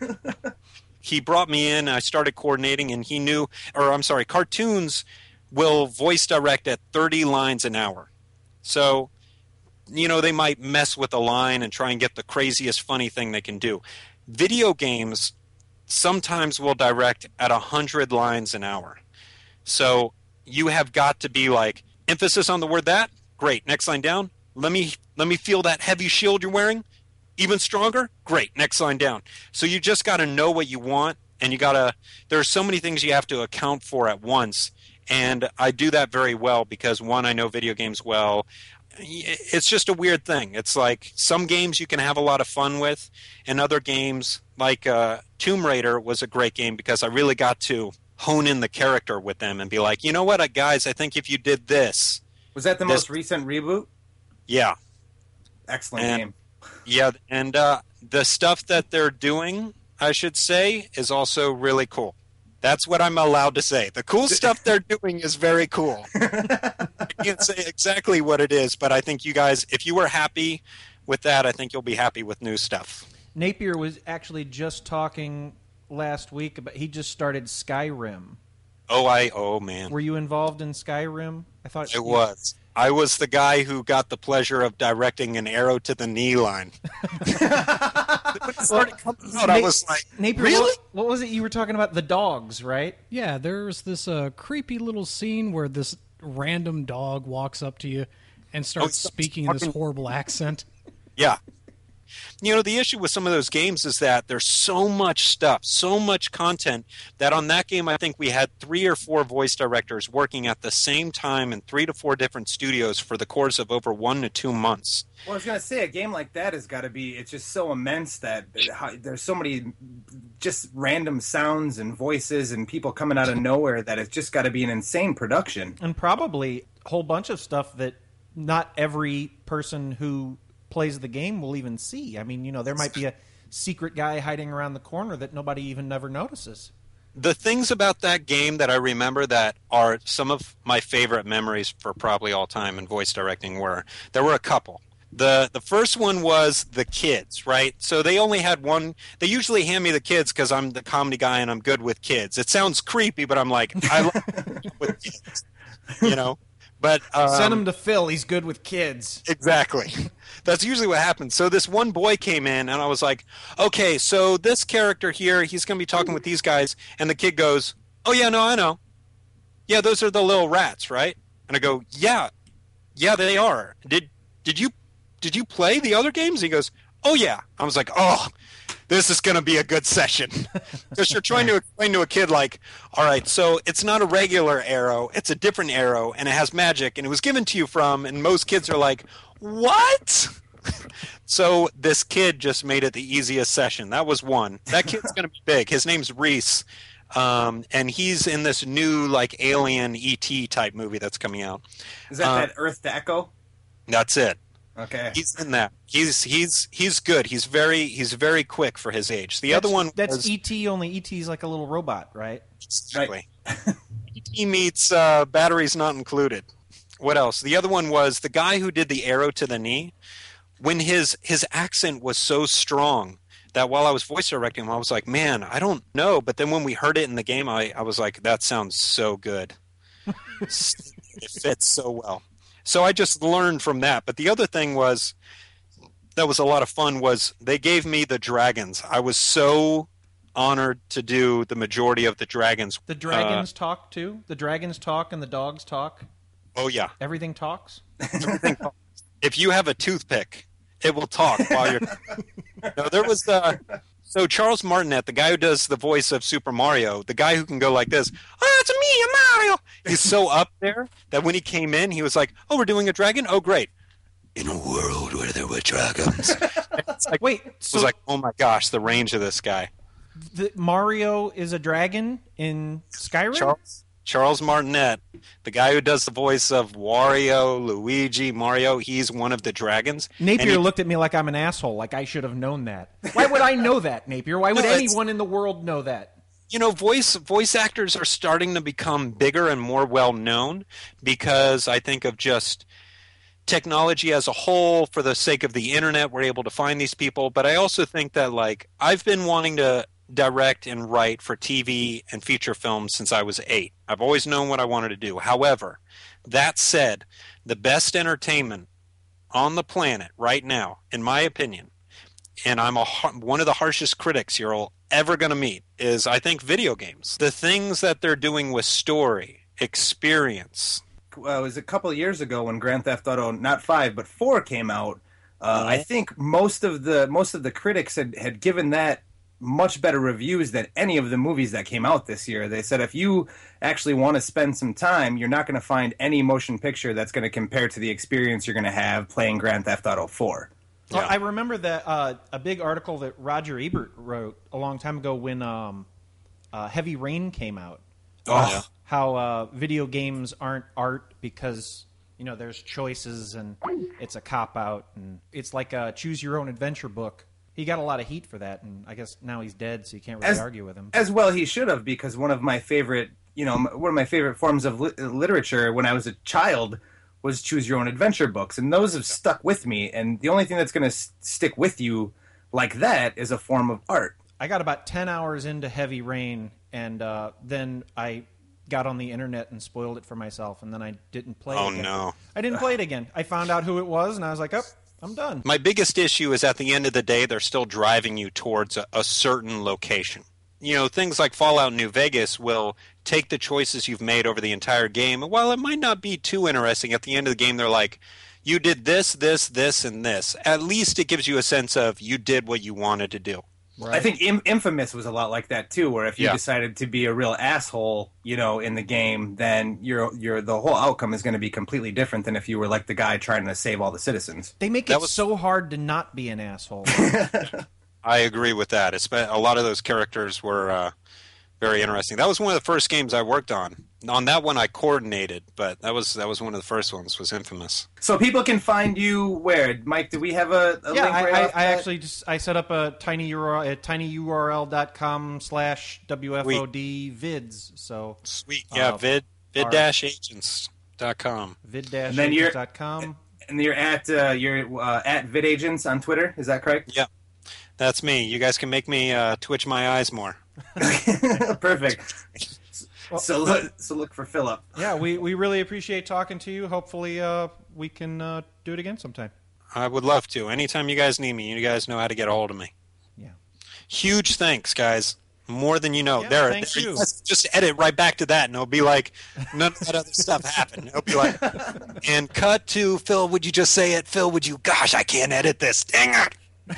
He brought me in. I started coordinating, and he knew, or I'm sorry, cartoons will voice direct at thirty lines an hour. So, you know, they might mess with a line and try and get the craziest funny thing they can do. Video games sometimes will direct at one hundred lines an hour. So you have got to be like, emphasis on the word that? Great. Next line down. Let me let me feel that heavy shield you're wearing. Even stronger? Great. Next line down. So you just got to know what you want, and you got to – there are so many things you have to account for at once, and I do that very well because, one, I know video games well. It's just a weird thing. It's like some games you can have a lot of fun with, and other games like uh, Tomb Raider was a great game because I really got to hone in the character with them and be like, you know what, guys, I think if you did this – Was that the this, most recent reboot? Yeah. Excellent and, game. Yeah, and uh, the stuff that they're doing, I should say, is also really cool. That's what I'm allowed to say. The cool stuff they're doing is very cool. I can't say exactly what it is, but I think you guys, if you were happy with that, I think you'll be happy with new stuff. Napier was actually just talking last week about he just started Skyrim. Oh, I oh man. Were you involved in Skyrim? I thought it was. I was the guy who got the pleasure of directing an arrow to the knee line. When it started coming out, I was like, Napier, really? What, what was it you were talking about? The dogs, right? Yeah, there's this uh, creepy little scene where this random dog walks up to you and starts Oh, speaking in this horrible accent. Yeah. You know, the issue with some of those games is that there's so much stuff, so much content, that on that game I think we had three or four voice directors working at the same time in three to four different studios for the course of over one to two months. Well, I was going to say, a game like that has got to be, it's just so immense that there's so many just random sounds and voices and people coming out of nowhere that it's just got to be an insane production. And probably a whole bunch of stuff that not every person who plays the game will even see. I mean, you know, there might be a secret guy hiding around the corner that nobody even never notices. The things about that game that I remember that are some of my favorite memories for probably all time in voice directing were, there were a couple. The the first one was the kids, right? So they only had one. They usually hand me the kids because I'm the comedy guy and I'm good with kids. It sounds creepy, but I'm like, I love with kids, you know? But um, send him to Phil. He's good with kids. Exactly. That's usually what happens. So this one boy came in, and I was like, okay, so this character here, he's going to be talking with these guys. And the kid goes, oh, yeah, no, I know. Yeah, those are the little rats, right? And I go, yeah, yeah, they are. Did did you did you play the other games? He goes, oh, yeah. I was like, oh, this is going to be a good session. Because you're trying to explain to a kid, like, all right, so it's not a regular arrow. It's a different arrow, and it has magic, and it was given to you from, and most kids are like, what? So this kid just made it the easiest session. That was one. That kid's going to be big. His name's Reese, um, and he's in this new, like, alien E T type movie that's coming out. Is that uh, that Earth to Echo? That's it. Okay. He's in that. He's he's he's good. He's very he's very quick for his age. The that's, other one that's was, E T. Only E T's like a little robot, right? Exactly. E T meets uh, batteries not included. What else? The other one was the guy who did the arrow to the knee. When his his accent was so strong that while I was voice directing him, I was like, man, I don't know. But then when we heard it in the game, I, I was like, that sounds so good. It fits so well. So I just learned from that. But the other thing was that was a lot of fun was they gave me the dragons. I was so honored to do the majority of the dragons. The dragons uh, talk too? The dragons talk and the dogs talk? Oh, yeah. Everything talks? Everything talks. If you have a toothpick, it will talk while you're... No, there was... Uh... So Charles Martinet, the guy who does the voice of Super Mario, the guy who can go like this, oh, it's me, I'm Mario. He's so up there that when he came in, he was like, oh, we're doing a dragon? Oh, great. in a world where there were dragons. It's like, Wait, it so was like, oh my gosh, the range of this guy. the, Mario is a dragon in Skyrim? Charles Charles Martinet, the guy who does the voice of Wario, Luigi, Mario, he's one of the dragons. Napier And he- looked at me like I'm an asshole, like I should have known that. Why would I know that, Napier? Why would No, it's- anyone in the world know that? You know, voice voice actors are starting to become bigger and more well known because I think of just technology as a whole. For the sake of the internet, we're able to find these people. But I also think that, like, I've been wanting to direct and write for T V and feature films since I was eight. I've always known what I wanted to do. However, that said, the best entertainment on the planet right now, in my opinion, and I'm a, har- one of the harshest critics you're ever going to meet, is I think video games. The things that they're doing with story, experience. Uh, it was a couple of years ago when Grand Theft Auto, not five but four, came out. Uh, I think most of the most of the critics had, had given that much better reviews than any of the movies that came out this year. They said if you actually want to spend some time, you're not going to find any motion picture that's going to compare to the experience you're going to have playing Grand Theft Auto four. Well, Yeah. I remember that uh, a big article that Roger Ebert wrote a long time ago when um, uh, Heavy Rain came out. Oh, yeah. How uh, video games aren't art because you know there's choices and it's a cop out and it's like a choose your own adventure book. He got a lot of heat for that, and I guess now he's dead, so you can't really As- argue with him. As well, he should have, because one of my favorite, you know, one of my favorite forms of li- literature when I was a child was choose your own adventure books, and those have stuck with me. And the only thing that's going to s- stick with you like that is a form of art. I got about ten hours into Heavy Rain, and uh, then I got on the internet and spoiled it for myself, and then I didn't play Oh, it again. no. I didn't play it again. I found out who it was, and I was like, oh, I'm done. My biggest issue is at the end of the day, they're still driving you towards a, a certain location. You know, things like Fallout New Vegas will take the choices you've made over the entire game, and while it might not be too interesting, at the end of the game, they're like, you did this, this, this, and this. At least it gives you a sense of you did what you wanted to do. Right? I think Im- Infamous was a lot like that too, where if you Yeah. decided to be a real asshole, you know, in the game, then your your the whole outcome is going to be completely different than if you were like the guy trying to save all the citizens. They make That it was- so hard to not be an asshole. I agree with that. It's been, a lot of those characters were uh, very interesting. That was one of the first games I worked on. On that one, I coordinated, but that was that was one of the first ones. Was Infamous. So people can find you where, Mike? Do we have a, a yeah, link? I, right I, off I that? actually just I set up a tiny U R L at tinyurl.com slash WFOD vids. So Sweet. Yeah, Uh, vid vid our- dash agents dot com. vid And then you're- dot com. and you're at uh, you're uh, at VidAgents on Twitter. Is that correct? Yeah, that's me. You guys can make me uh, twitch my eyes more. Perfect. So look, so look for Philip. Yeah, we, we really appreciate talking to you. Hopefully uh, we can uh, do it again sometime. I would love to. Anytime you guys need me, you guys know how to get a hold of me. Yeah. Huge thanks, guys. More than you know. Yeah, there, thank there you. guys just edit right back to that, and it'll be like none of that other stuff happened. It'll be like, and cut to Phil. Would you just say it, Phil? Would you? Gosh, I can't edit this. Dang it!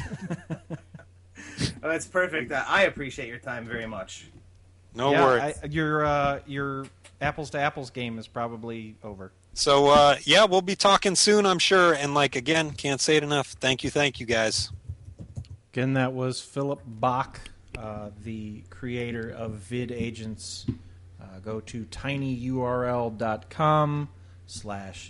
Oh, that's perfect. Uh, I appreciate your time very much. No yeah, worries. I, your uh, your apples to apples game is probably over. So uh, yeah, we'll be talking soon, I'm sure. And like again, can't say it enough. Thank you, thank you, guys. Again, that was Philip Bach, uh, the creator of VidAgents. Uh, go to tinyurl.com slash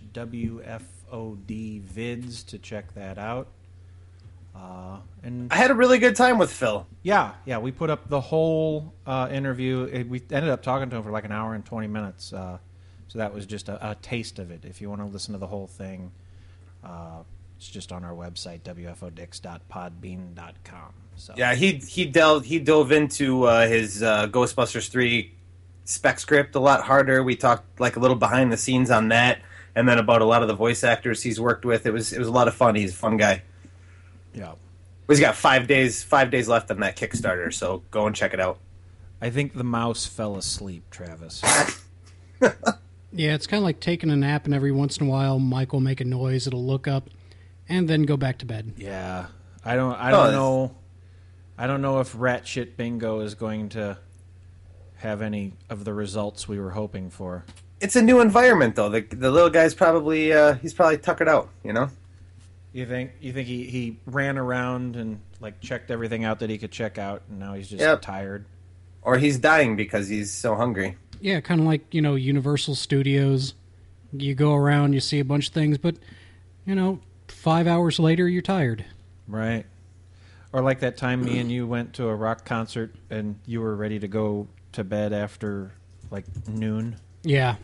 WFOD vids to check that out. Uh, and I had a really good time with Phil. yeah, yeah, we put up the whole uh, interview. It, we ended up talking to him for like an hour and twenty minutes. Uh, so that was just a, a taste of it. If you want to listen to the whole thing, uh, it's just on our website, w f o dix dot podbean dot com. So Yeah, he he delved he dove into uh, his uh, Ghostbusters three spec script a lot harder. We talked like a little behind the scenes on that, and then about a lot of the voice actors he's worked with. It was it was a lot of fun. He's a fun guy. yeah. He's got five days five days left on that Kickstarter, so go and check it out. I think the mouse fell asleep, Travis. Yeah, it's kind of like taking a nap, and every once in a while, Mike will make a noise. It'll look up, and then go back to bed. Yeah, I don't. I Oh, don't it's- know. I don't know if Rat Shit Bingo is going to have any of the results we were hoping for. It's a new environment though. The the little guy's probably uh, he's probably tuckered out, you know. You think you think he, he ran around and like checked everything out that he could check out, and now he's just Yep. tired. Or he's dying because he's so hungry. Yeah, kind of like, you know, Universal Studios. You go around, you see a bunch of things, but, you know, five hours later, you're tired. Right. Or like that time me and you went to a rock concert and you were ready to go to bed after like noon. Yeah.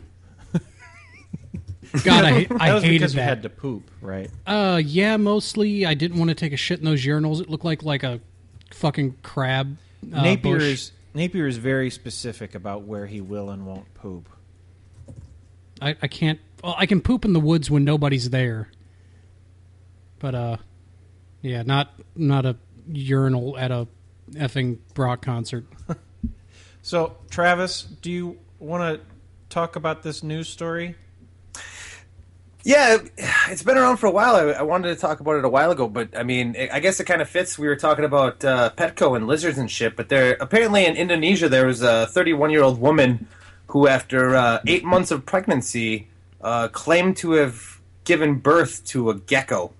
God, I, That I was hated because that. you had to poop, right? Uh, yeah, mostly I didn't want to take a shit in those urinals. It looked like like a fucking crab uh, Napier bush. is Napier is very specific about where he will and won't poop. I, I can't... Well, I can poop in the woods when nobody's there. But, uh... yeah, not not a urinal at a effing rock concert. So, Travis, do you want to talk about this news story? Yeah, it's been around for a while. I, I wanted to talk about it a while ago, but I mean, I guess it kind of fits. We were talking about uh, Petco and lizards and shit, but there apparently in Indonesia there was a thirty-one-year-old woman who, after uh, eight months of pregnancy, uh, claimed to have given birth to a gecko.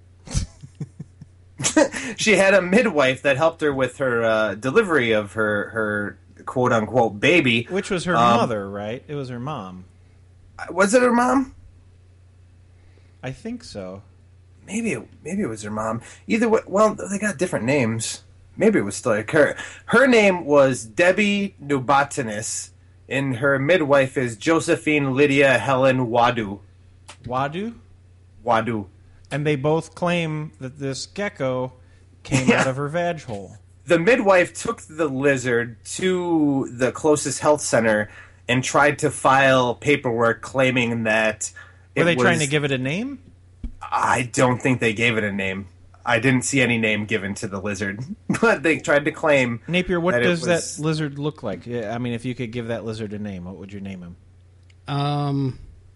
She had a midwife that helped her with her uh, delivery of her her quote unquote baby, Which was her Um, mother, right? It was her mom. Was it her mom? I think so. Maybe it, maybe it was her mom. Either way, well, they got different names. Maybe it was still like her. Her name was Debbie Nubatinis, and her midwife is Josephine Lydia Helen Wadu. Wadu? Wadu. And they both claim that this gecko came Yeah. out of her vag hole. The midwife took the lizard to the closest health center and tried to file paperwork claiming that Were it they was, trying to give it a name? I don't think they gave it a name. I didn't see any name given to the lizard, but they tried to claim. Napier, what that it does was- that lizard look like? Yeah, I mean, if you could give that lizard a name, what would you name him? Um...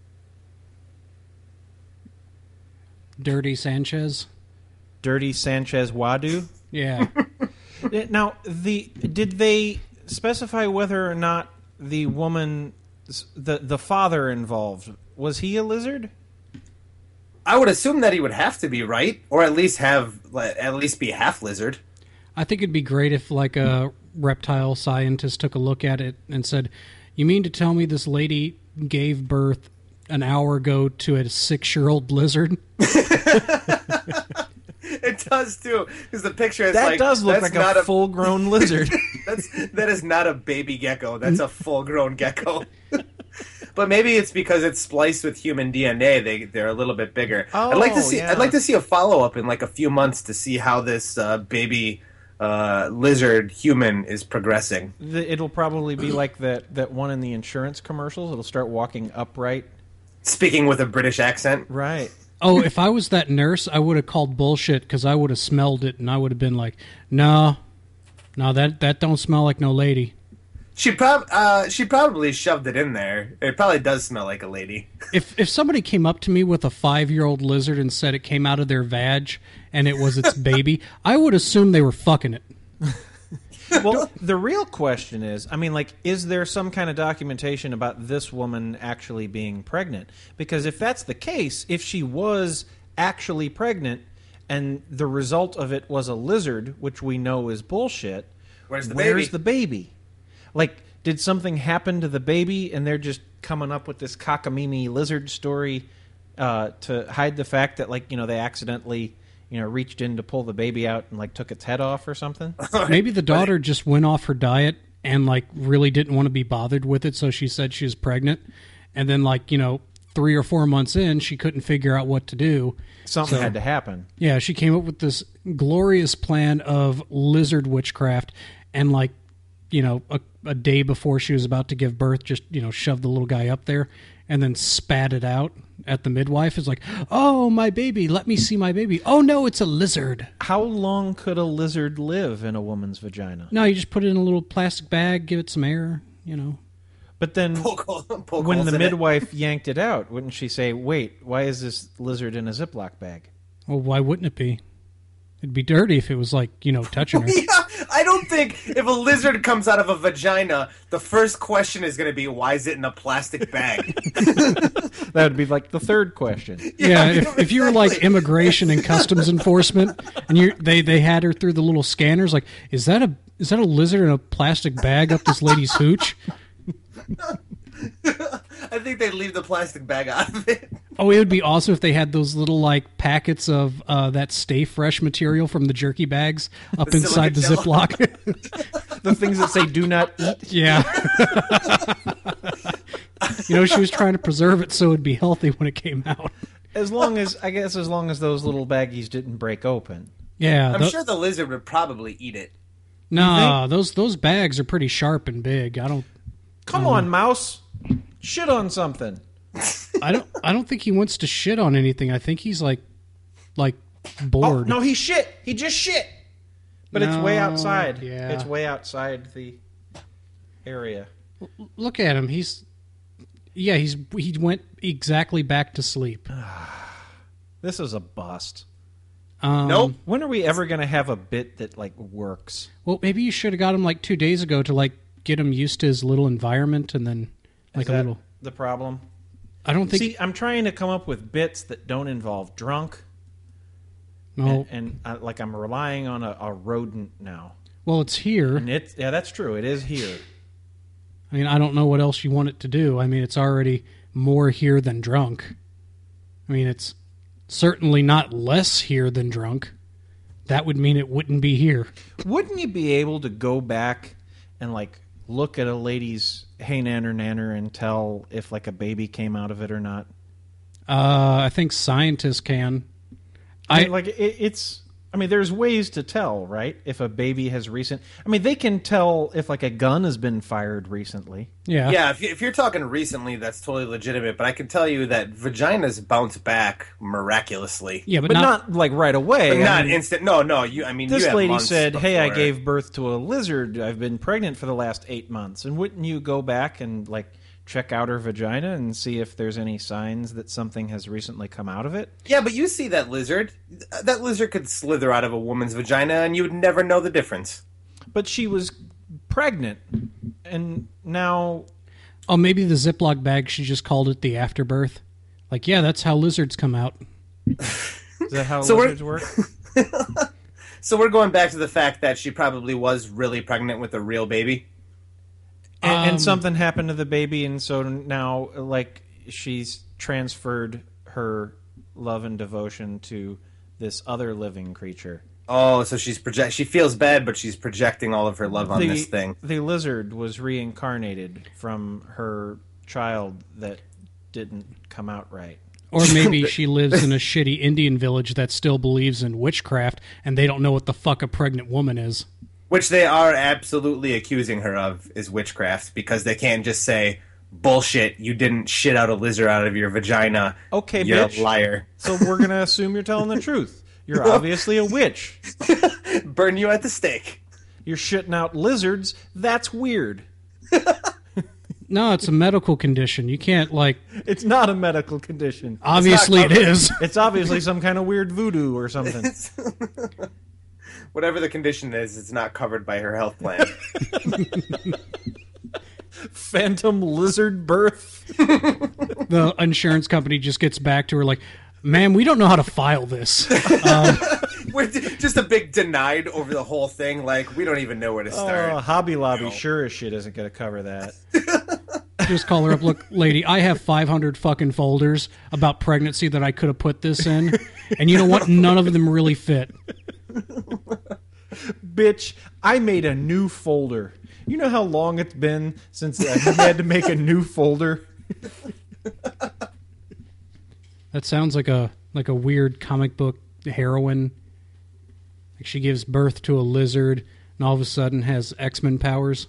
Dirty Sanchez? Dirty Sanchez Wadu? Yeah. Now, the did they specify whether or not the woman, the the father involved, was he a lizard? I would assume that he would have to be, right? Or at least have, at least be half lizard. I think it'd be great if, like, a reptile scientist took a look at it and said, you mean to tell me this lady gave birth an hour ago to a six-year-old lizard? It does too, because the picture is That like does look that's like not a full-grown lizard. That's that is not a baby gecko. That's a full-grown gecko. But maybe it's because it's spliced with human D N A. They they're a little bit bigger. I'd like to Oh, see. yeah. I'd like to see a follow-up in like a few months to see how this uh, baby uh, lizard human is progressing. The- It'll probably be like that, that one in the insurance commercials. It'll start walking upright. Speaking with a British accent. Right. Oh, if I was that nurse, I would have called bullshit because I would have smelled it and I would have been like, no, no, that, that don't smell like no lady. She prob uh, she probably shoved it in there. It probably does smell like a lady. If if somebody came up to me with a five-year-old lizard and said it came out of their vag and it was its baby, I would assume they were fucking it. Well, the real question is, I mean, like, is there some kind of documentation about this woman actually being pregnant? Because if that's the case, if she was actually pregnant and the result of it was a lizard, which we know is bullshit, Where's the where's baby? the baby? Like, did something happen to the baby and they're just coming up with this cockamamie lizard story uh, to hide the fact that, like, you know, they accidentally, you know, reached in to pull the baby out and, like, took its head off or something? Maybe the daughter just went off her diet and, like, really didn't want to be bothered with it, so she said she was pregnant. And then, like, you know, three or four months in, she couldn't figure out what to do. Something So- had to happen. Yeah, she came up with this glorious plan of lizard witchcraft and, like, you know, a, a day before she was about to give birth, just, you know, shoved the little guy up there and then spat it out at the midwife. It's like, oh, my baby, let me see my baby. Oh, no, it's a lizard. How long could a lizard live in a woman's vagina? No, you just put it in a little plastic bag, give it some air, you know. But then Poke hole- poke when holes the in it. midwife yanked it out, wouldn't she say, wait, why is this lizard in a Ziploc bag? Well, why wouldn't it be? It'd be dirty if it was, like, you know, touching her. Yeah, I don't think if a lizard comes out of a vagina, the first question is going to be, why is it in a plastic bag? That would be like the third question. Yeah, if, if you were like immigration and customs enforcement, and you they they had her through the little scanners, like, is that a is that a lizard in a plastic bag up this lady's hooch? I think they'd leave the plastic bag out of it. Oh, it would be awesome if they had those little like packets of uh, that Stay Fresh material from the jerky bags up The inside the Silica Ziploc. The things that say "do not eat." Yeah. You know, she was trying to preserve it so it'd be healthy when it came out. As long as I guess, as long as those little baggies didn't break open. Yeah. I'm tho- sure the lizard would probably eat it. No, those those bags are pretty sharp and big. I don't. Come on, mouse, shit on something. I don't. I don't think he wants to shit on anything. I think he's like, like Oh, bored. no, he shit. He just shit. But it's way No, outside. yeah. It's way outside the area. Look at him. He's. Yeah, he's he went exactly back to sleep. This is a bust. Um, Nope. When are we ever going to have a bit that like works? Well, maybe you should have got him like two days ago to like get him used to his little environment, and then like Is a that little. the problem? I don't think. See, I'm trying to come up with bits that don't involve drunk, no. and, and I, like I'm relying on a, a rodent now. Well, it's here. And it's yeah, that's true. It is here. I mean, I don't know what else you want it to do. I mean, it's already more here than drunk. I mean, it's certainly not less here than drunk. That would mean it wouldn't be here. Wouldn't you be able to go back and like look at a lady's hey nanner nanner and tell if like a baby came out of it or not? Uh, I think scientists can. I I mean, like it, it's. I mean, there's ways to tell, right? If a baby has recent. I mean, they can tell if like a gun has been fired recently. yeah. Yeah, if, you, if you're talking recently, that's totally legitimate. But I can tell you that vaginas bounce back miraculously. Yeah, but, But not, not, like right away. But I not mean, instant. No, no. You. I mean, This you have lady months said, "Hey, I before. gave birth to a lizard. I've been pregnant for the last eight months." And wouldn't you go back and like check out her vagina and see if there's any signs that something has recently come out of it? Yeah, but you see that lizard. That lizard could slither out of a woman's vagina, and you would never know the difference. But she was pregnant, and now oh, maybe the Ziploc bag, she just called it the afterbirth. Like, yeah, that's how lizards come out. is that how So we're- lizards work? So we're going back to the fact that she probably was really pregnant with a real baby. And, Um, and something happened to the baby, and so now, like, she's transferred her love and devotion to this other living creature. Oh, so she's project. She feels bad, but she's projecting all of her love on the, this thing. The lizard was reincarnated from her child that didn't come out right. Or maybe she lives in a shitty Indian village that still believes in witchcraft, and they don't know what the fuck a pregnant woman is. Which they are absolutely accusing her of is witchcraft, because they can't just say, bullshit, you didn't shit out a lizard out of your vagina. Okay, You're bitch. a liar. So we're going to assume you're telling the truth. You're obviously a witch. Burn you at the stake. You're shitting out lizards. That's weird. No, it's a medical condition. You can't, like... It's not a medical condition. Obviously it covered. is. It's obviously some kind of weird voodoo or something. Whatever the condition is, it's not covered by her health plan. Phantom lizard birth. The insurance company just gets back to her like, ma'am, we don't know how to file this. We're d- just a big denied over the whole thing. Like, we don't even know where to start. Oh, Hobby Lobby No. sure as shit isn't going to cover that. Just call her up. Look, lady, I have five hundred fucking folders about pregnancy that I could have put this in. And you know what? None of them really fit. Bitch, I made a new folder. You know how long it's been since I had to make a new folder? That sounds like a like a weird comic book heroine. Like she gives birth to a lizard and all of a sudden has X-Men powers.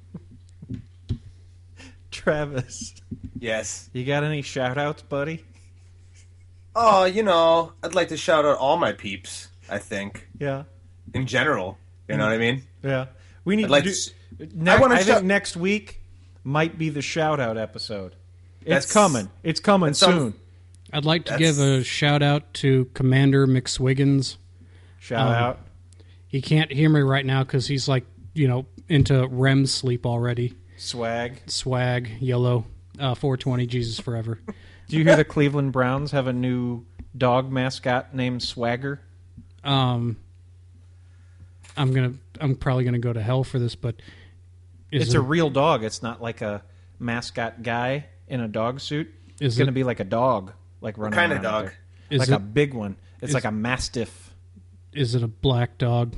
Travis, Yes. you got any shout-outs, buddy? Oh, you know, I'd like to shout out all my peeps, I think, Yeah. in general. You know what I mean? Yeah. We need I'd like to to do... s- Ne- I I, wanna think shout- next week might be the shout-out episode. It's That's- coming. It's coming that sounds- soon. I'd like to That's- give a shout out to Commander McSwiggins. Shout Um, out. He can't hear me right now because he's like, you know, into R E M sleep already. Swag. Swag, yellow, uh, four twenty, Jesus Forever. Do you hear the Cleveland Browns have a new dog mascot named Swagger? Um, I'm gonna, I'm probably gonna go to hell for this, but is It's it, a real dog. It's not like a mascot guy in a dog suit. Is It's going to it- be like a dog, like running kind of around out dog? there. Is Like it- a big one. It's is- like a mastiff. is it a black dog?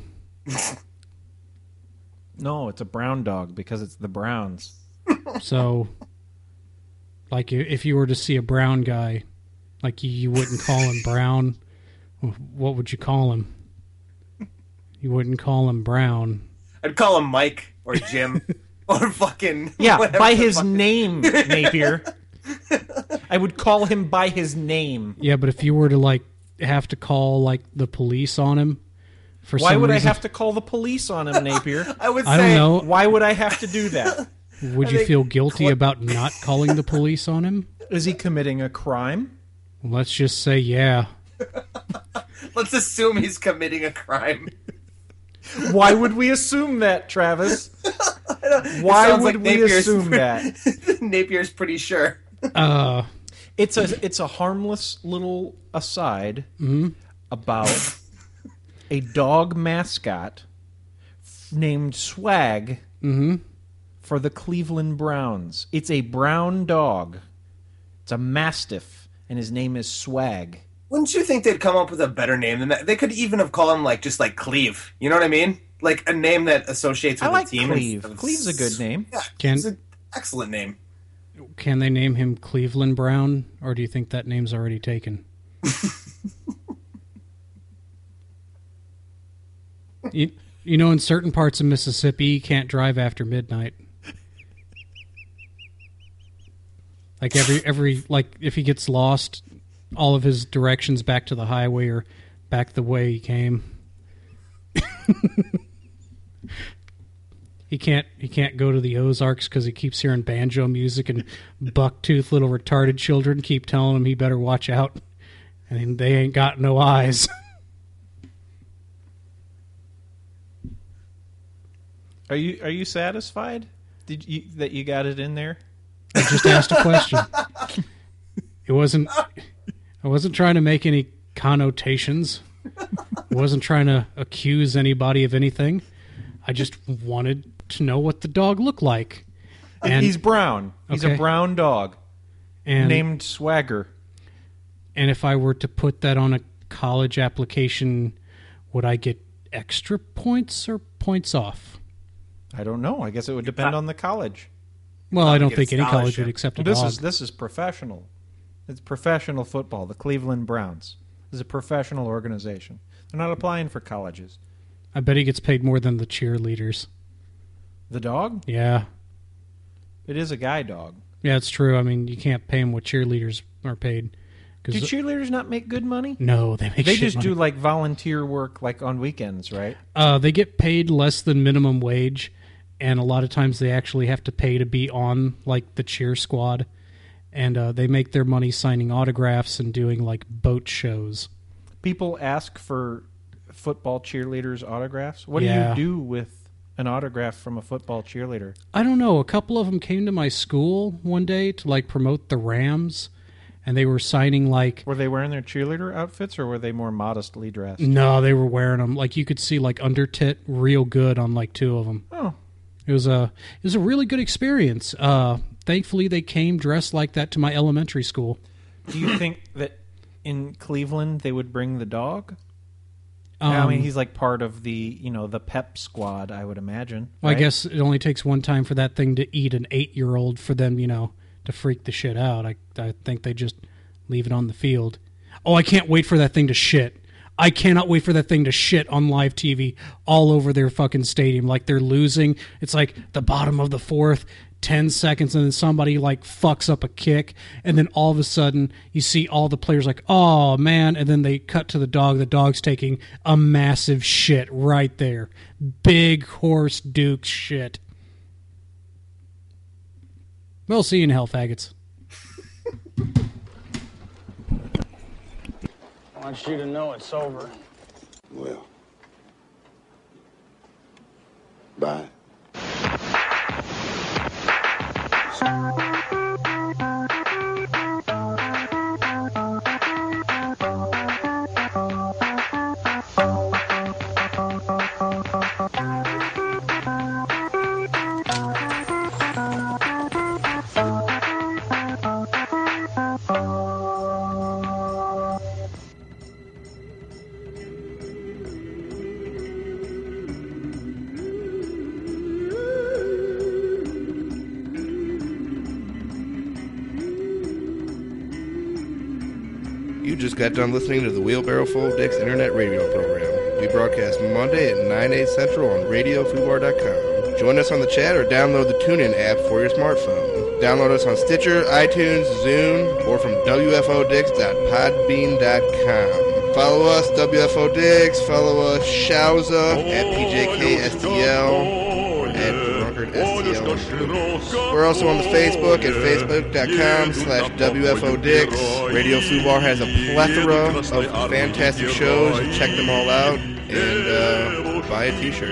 No, it's a brown dog because it's the Browns. So, like, i- if you were to see a brown guy, like you, you wouldn't call him brown. What would you call him? You wouldn't call him brown. I'd call him Mike or Jim or fucking Yeah, whatever by the his fuck- name, Napier. I would call him by his name. Yeah, but if you were to like have to call like the police on him for Why some would reason, I have to call the police on him, Napier? I would say I don't know. Why would I have to do that? Would I you think feel guilty Cl- about not calling the police on him? Is he committing a crime? Let's just say, yeah. Let's assume he's committing a crime. Why would we assume that, Travis? It Why sounds would like we Napier's assume that? Napier's pretty sure. Uh, It's a it's a harmless little aside about a dog mascot f- named Swag for the Cleveland Browns. It's a brown dog. It's a mastiff, and his name is Swag. Wouldn't you think they'd come up with a better name than that? They could even have called him like just like Cleve. You know what I mean? Like a name that associates I with like the team. Cleve. instead of- Cleve's a good name. Yeah, Can- it's an excellent name. can they name him Cleveland Brown, or do you think that name's already taken? you, you know, in certain parts of Mississippi, you can't drive after midnight. Like every every like if he gets lost, all of his directions back to the highway or back the way he came. He can't he can't go to the Ozarks because he keeps hearing banjo music and buck-toothed little retarded children keep telling him he better watch out, and they ain't got no eyes. Are you are you satisfied? Did you that you got it in there? I just asked a question. It wasn't. I wasn't trying to make any connotations. I wasn't trying to accuse anybody of anything. I just wanted to know what the dog looked like. And He's brown. He's Okay. a brown dog and named Swagger. and if I were to put that on a college application, would I get extra points or points off? I don't know. I guess it would depend on the college. Well, I don't get a think any college scholarship. would accept a This dog. is this is professional. It's professional football. The Cleveland Browns is a professional organization. They're not applying for colleges. I bet he gets paid more than the cheerleaders. The dog? Yeah. It is a guy dog. Yeah, it's true. I mean, you can't pay him what cheerleaders are paid. 'Cause Do cheerleaders not make good money? no, they make They shit just money. do like volunteer work, like on weekends, right? Uh, they get paid less than minimum wage, and a lot of times they actually have to pay to be on like the cheer squad, and uh, they make their money signing autographs and doing like boat shows. People ask for football cheerleaders' autographs. What Yeah. do you do with an autograph from a football cheerleader? I don't know. A couple of them came to my school one day to like promote the Rams, and they were signing like. Were they wearing their cheerleader outfits, or were they more modestly dressed? No, they were wearing them. Like you could see like under tit real good on like two of them. Oh, It was a it was a really good experience. Uh, thankfully, they came dressed like that to my elementary school. do you think that in Cleveland they would bring the dog? Um, I mean, he's like part of the you know the pep squad, I would imagine. well, I right? guess it only takes one time for that thing to eat an eight-year-old for them, you know, to freak the shit out. I I think they just leave it on the field. Oh, I can't wait for that thing to shit. I cannot wait for that thing to shit on live T V all over their fucking stadium. Like they're losing. It's like the bottom of the fourth, ten seconds, and then somebody like fucks up a kick, and then all of a sudden you see all the players like, oh man, and then they cut to the dog. The dog's taking a massive shit right there. Big horse Duke shit. We'll see you in hell, faggots. I want you to know it's over. Well, Bye. You just got done listening to the Wheelbarrow Full of Dicks internet radio program. We broadcast Monday at nine, eight central on radio fubar dot com. Join us on the chat or download the TuneIn app for your smartphone. Download us on Stitcher, iTunes, Zune, or from w f o dicks dot podbean dot com. Follow us, W F O Dicks. Follow us, Showza at P J K S T L or at Drunkard S T L. We're also on the Facebook at facebook dot com slash W F O Dicks. Radio Fubar has a plethora of fantastic shows. Check them all out and uh, buy a t-shirt.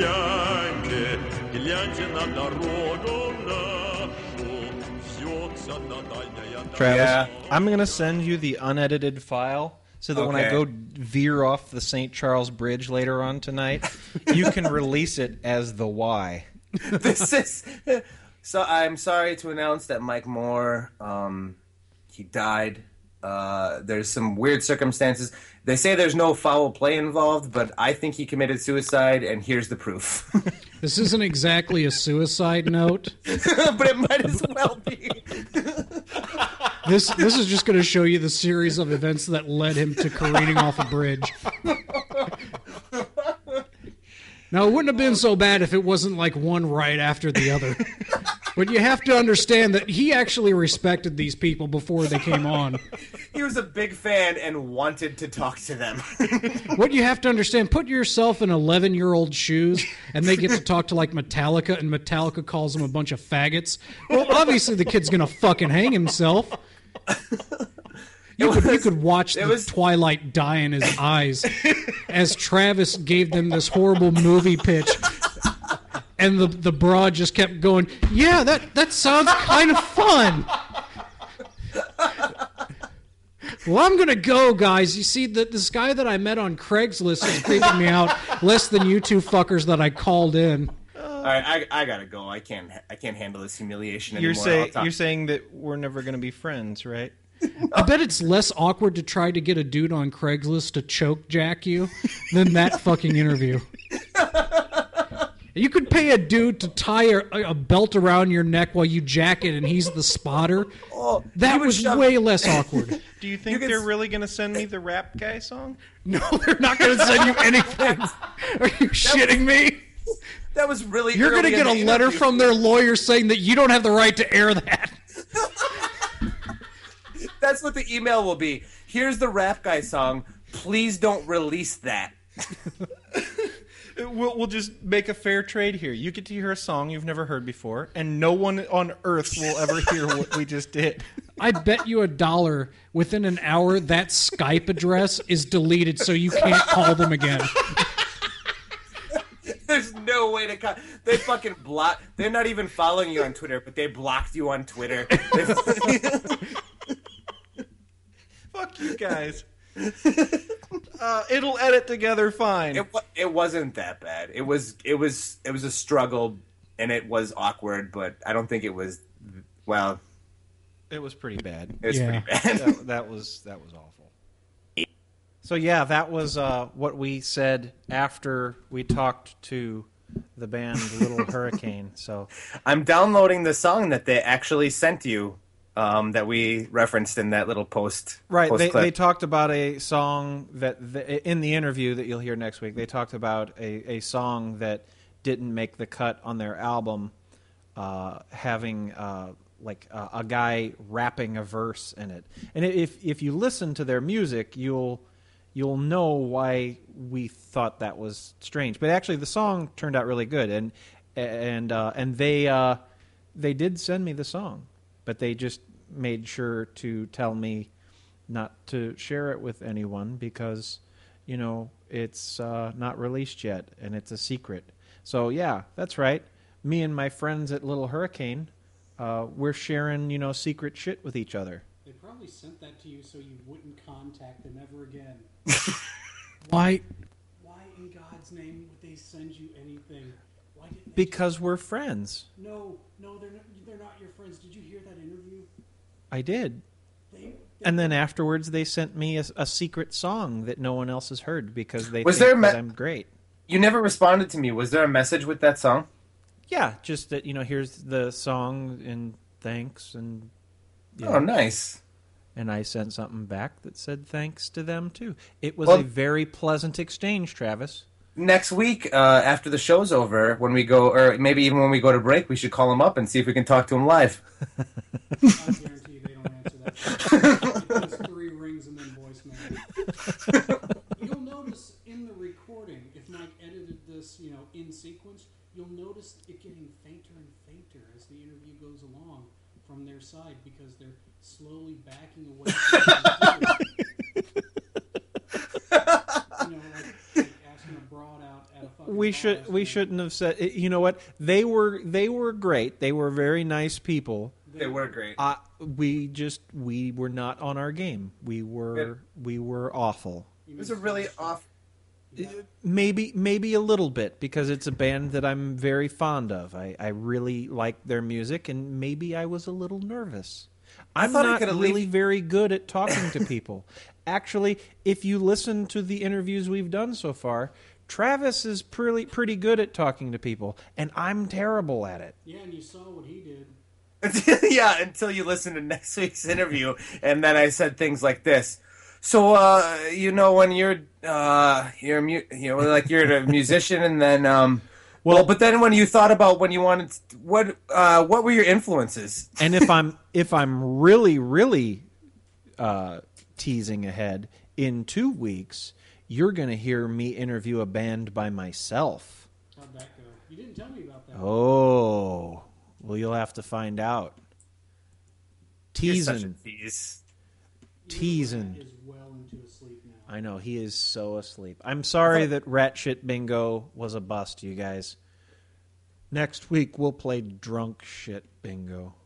Travis, Yeah. I'm going to send you the unedited file so that when I Okay. go veer off the Saint Charles Bridge later on tonight, you can release it as the Y. This is so. I'm sorry to announce that Mike Moore, um, he died. Uh, there's some weird circumstances. They say there's no foul play involved, but I think he committed suicide, and here's the proof. This isn't exactly a suicide note. But it might as well be. This this is just going to show you the series of events that led him to careening off a bridge. Now, it wouldn't have been so bad if it wasn't like one right after the other. But you have to understand that he actually respected these people before they came on. He was a big fan and wanted to talk to them. What you have to understand, put yourself in eleven-year-old shoes, and they get to talk to, like, Metallica, and Metallica calls them a bunch of faggots. Well, obviously the kid's going to fucking hang himself. You could, you could watch the was- twilight die in his eyes as Travis gave them this horrible movie pitch. And the the broad just kept going, yeah, that, that sounds kind of fun. Well, I'm going to go, guys. You see, the, this guy that I met on Craigslist is creeping me out less than you two fuckers that I called in. All right, I, I gotta go. I can't. I can't handle this humiliation You're, anymore. say, I'll talk- you're saying that we're never going to be friends, right? I bet it's less awkward to try to get a dude on Craigslist to choke jack you than that fucking interview. You could pay a dude to tie a, a belt around your neck while you jack it and he's the spotter. Oh, That he would was shove- way less awkward. Do you think You can they're s- really going to send me the Rap Guy song? No, they're not going to send you anything. Are you shitting me? That was really. You're going to early in get the a letter interview. from their lawyer saying that you don't have the right to air that. That's what the email will be. Here's the Rap Guy song. Please don't release that. We'll, we'll just make a fair trade here. You get to hear a song you've never heard before, and no one on earth will ever hear what we just did. I bet you a dollar within an hour that Skype address is deleted so you can't call them again. There's no way to cut. They fucking block. They're not even following you on Twitter, but they blocked you on Twitter. Fuck you guys. Uh, it'll edit together fine. it wa- it wasn't that bad. It was it was it was a struggle, and it was awkward. But I don't think it was. Well, It was pretty bad. it was Yeah. pretty bad. that, that was that was awful. So yeah, that was uh, what we said after we talked to the band Little Hurricane. So I'm downloading the song that they actually sent you, um, that we referenced in that little post. right, post they, clip. they talked about a song that the, in the interview that you'll hear next week. They talked about a, a song that didn't make the cut on their album, uh, having uh, like a, a guy rapping a verse in it. And if if you listen to their music, you'll you'll know why we thought that was strange. But actually, the song turned out really good, and and uh, and they uh, they did send me the song, but they just made sure to tell me not to share it with anyone because, you know, it's uh, not released yet and it's a secret. So yeah, that's right. Me and my friends at Little Hurricane, uh, we're sharing, you know, secret shit with each other. They probably sent that to you so you wouldn't contact them ever again. Why? Why in God's name would they send you anything? Why didn't they Because just... we're friends. No, no, they're not. They're not your friends. Did you hear that interview? I did. They, they... And then afterwards, they sent me a, a secret song that no one else has heard because they Was think there a me- that I'm great. You never responded to me. Was there a message with that song? Yeah, just that, you know, here's the song and thanks and you Oh, know. nice. And I sent something back that said thanks to them too. It was Well- a very pleasant exchange, Travis. Next week, uh, after the show's over, when we go, or maybe even when we go to break, we should call him up and see if we can talk to him live. I guarantee you they don't answer that. It does three rings and then voicemail. You'll notice in the recording, if Mike edited this, you know, in sequence, you'll notice it getting fainter and fainter as the interview goes along from their side because they're slowly backing away from the computer. You know, like, like asking a broad out at a fucking We bar should we stand. shouldn't have said. You know what? They were they were great. They were very nice people. They were great. Uh, we just we were not on our game. We were we were awful. It was a really off. Maybe maybe a little bit because it's a band that I'm very fond of. I, I really like their music, and maybe I was a little nervous. I'm thought I not could at really least- very good at talking to people. Actually, if you listen to the interviews we've done so far, Travis is pretty pretty good at talking to people, and I'm terrible at it. Yeah, and you saw what he did. Yeah, until you listen to next week's interview, and then I said things like this. So, uh, you know, when you're, uh, you're, a mu- you know, like you're a musician, and then, um, well, but then when you thought about when you wanted, to, what, uh, what were your influences? And if I'm if I'm really really uh, teasing ahead, in two weeks you're going to hear me interview a band by myself. How'd that go? You didn't tell me about that. Oh, well, you'll have to find out. You're such a Teasing, tease. teasing. Is well into a sleep now. I know he is so asleep. I'm sorry that Rat Shit Bingo was a bust, you guys. Next week we'll play Drunk Shit Bingo.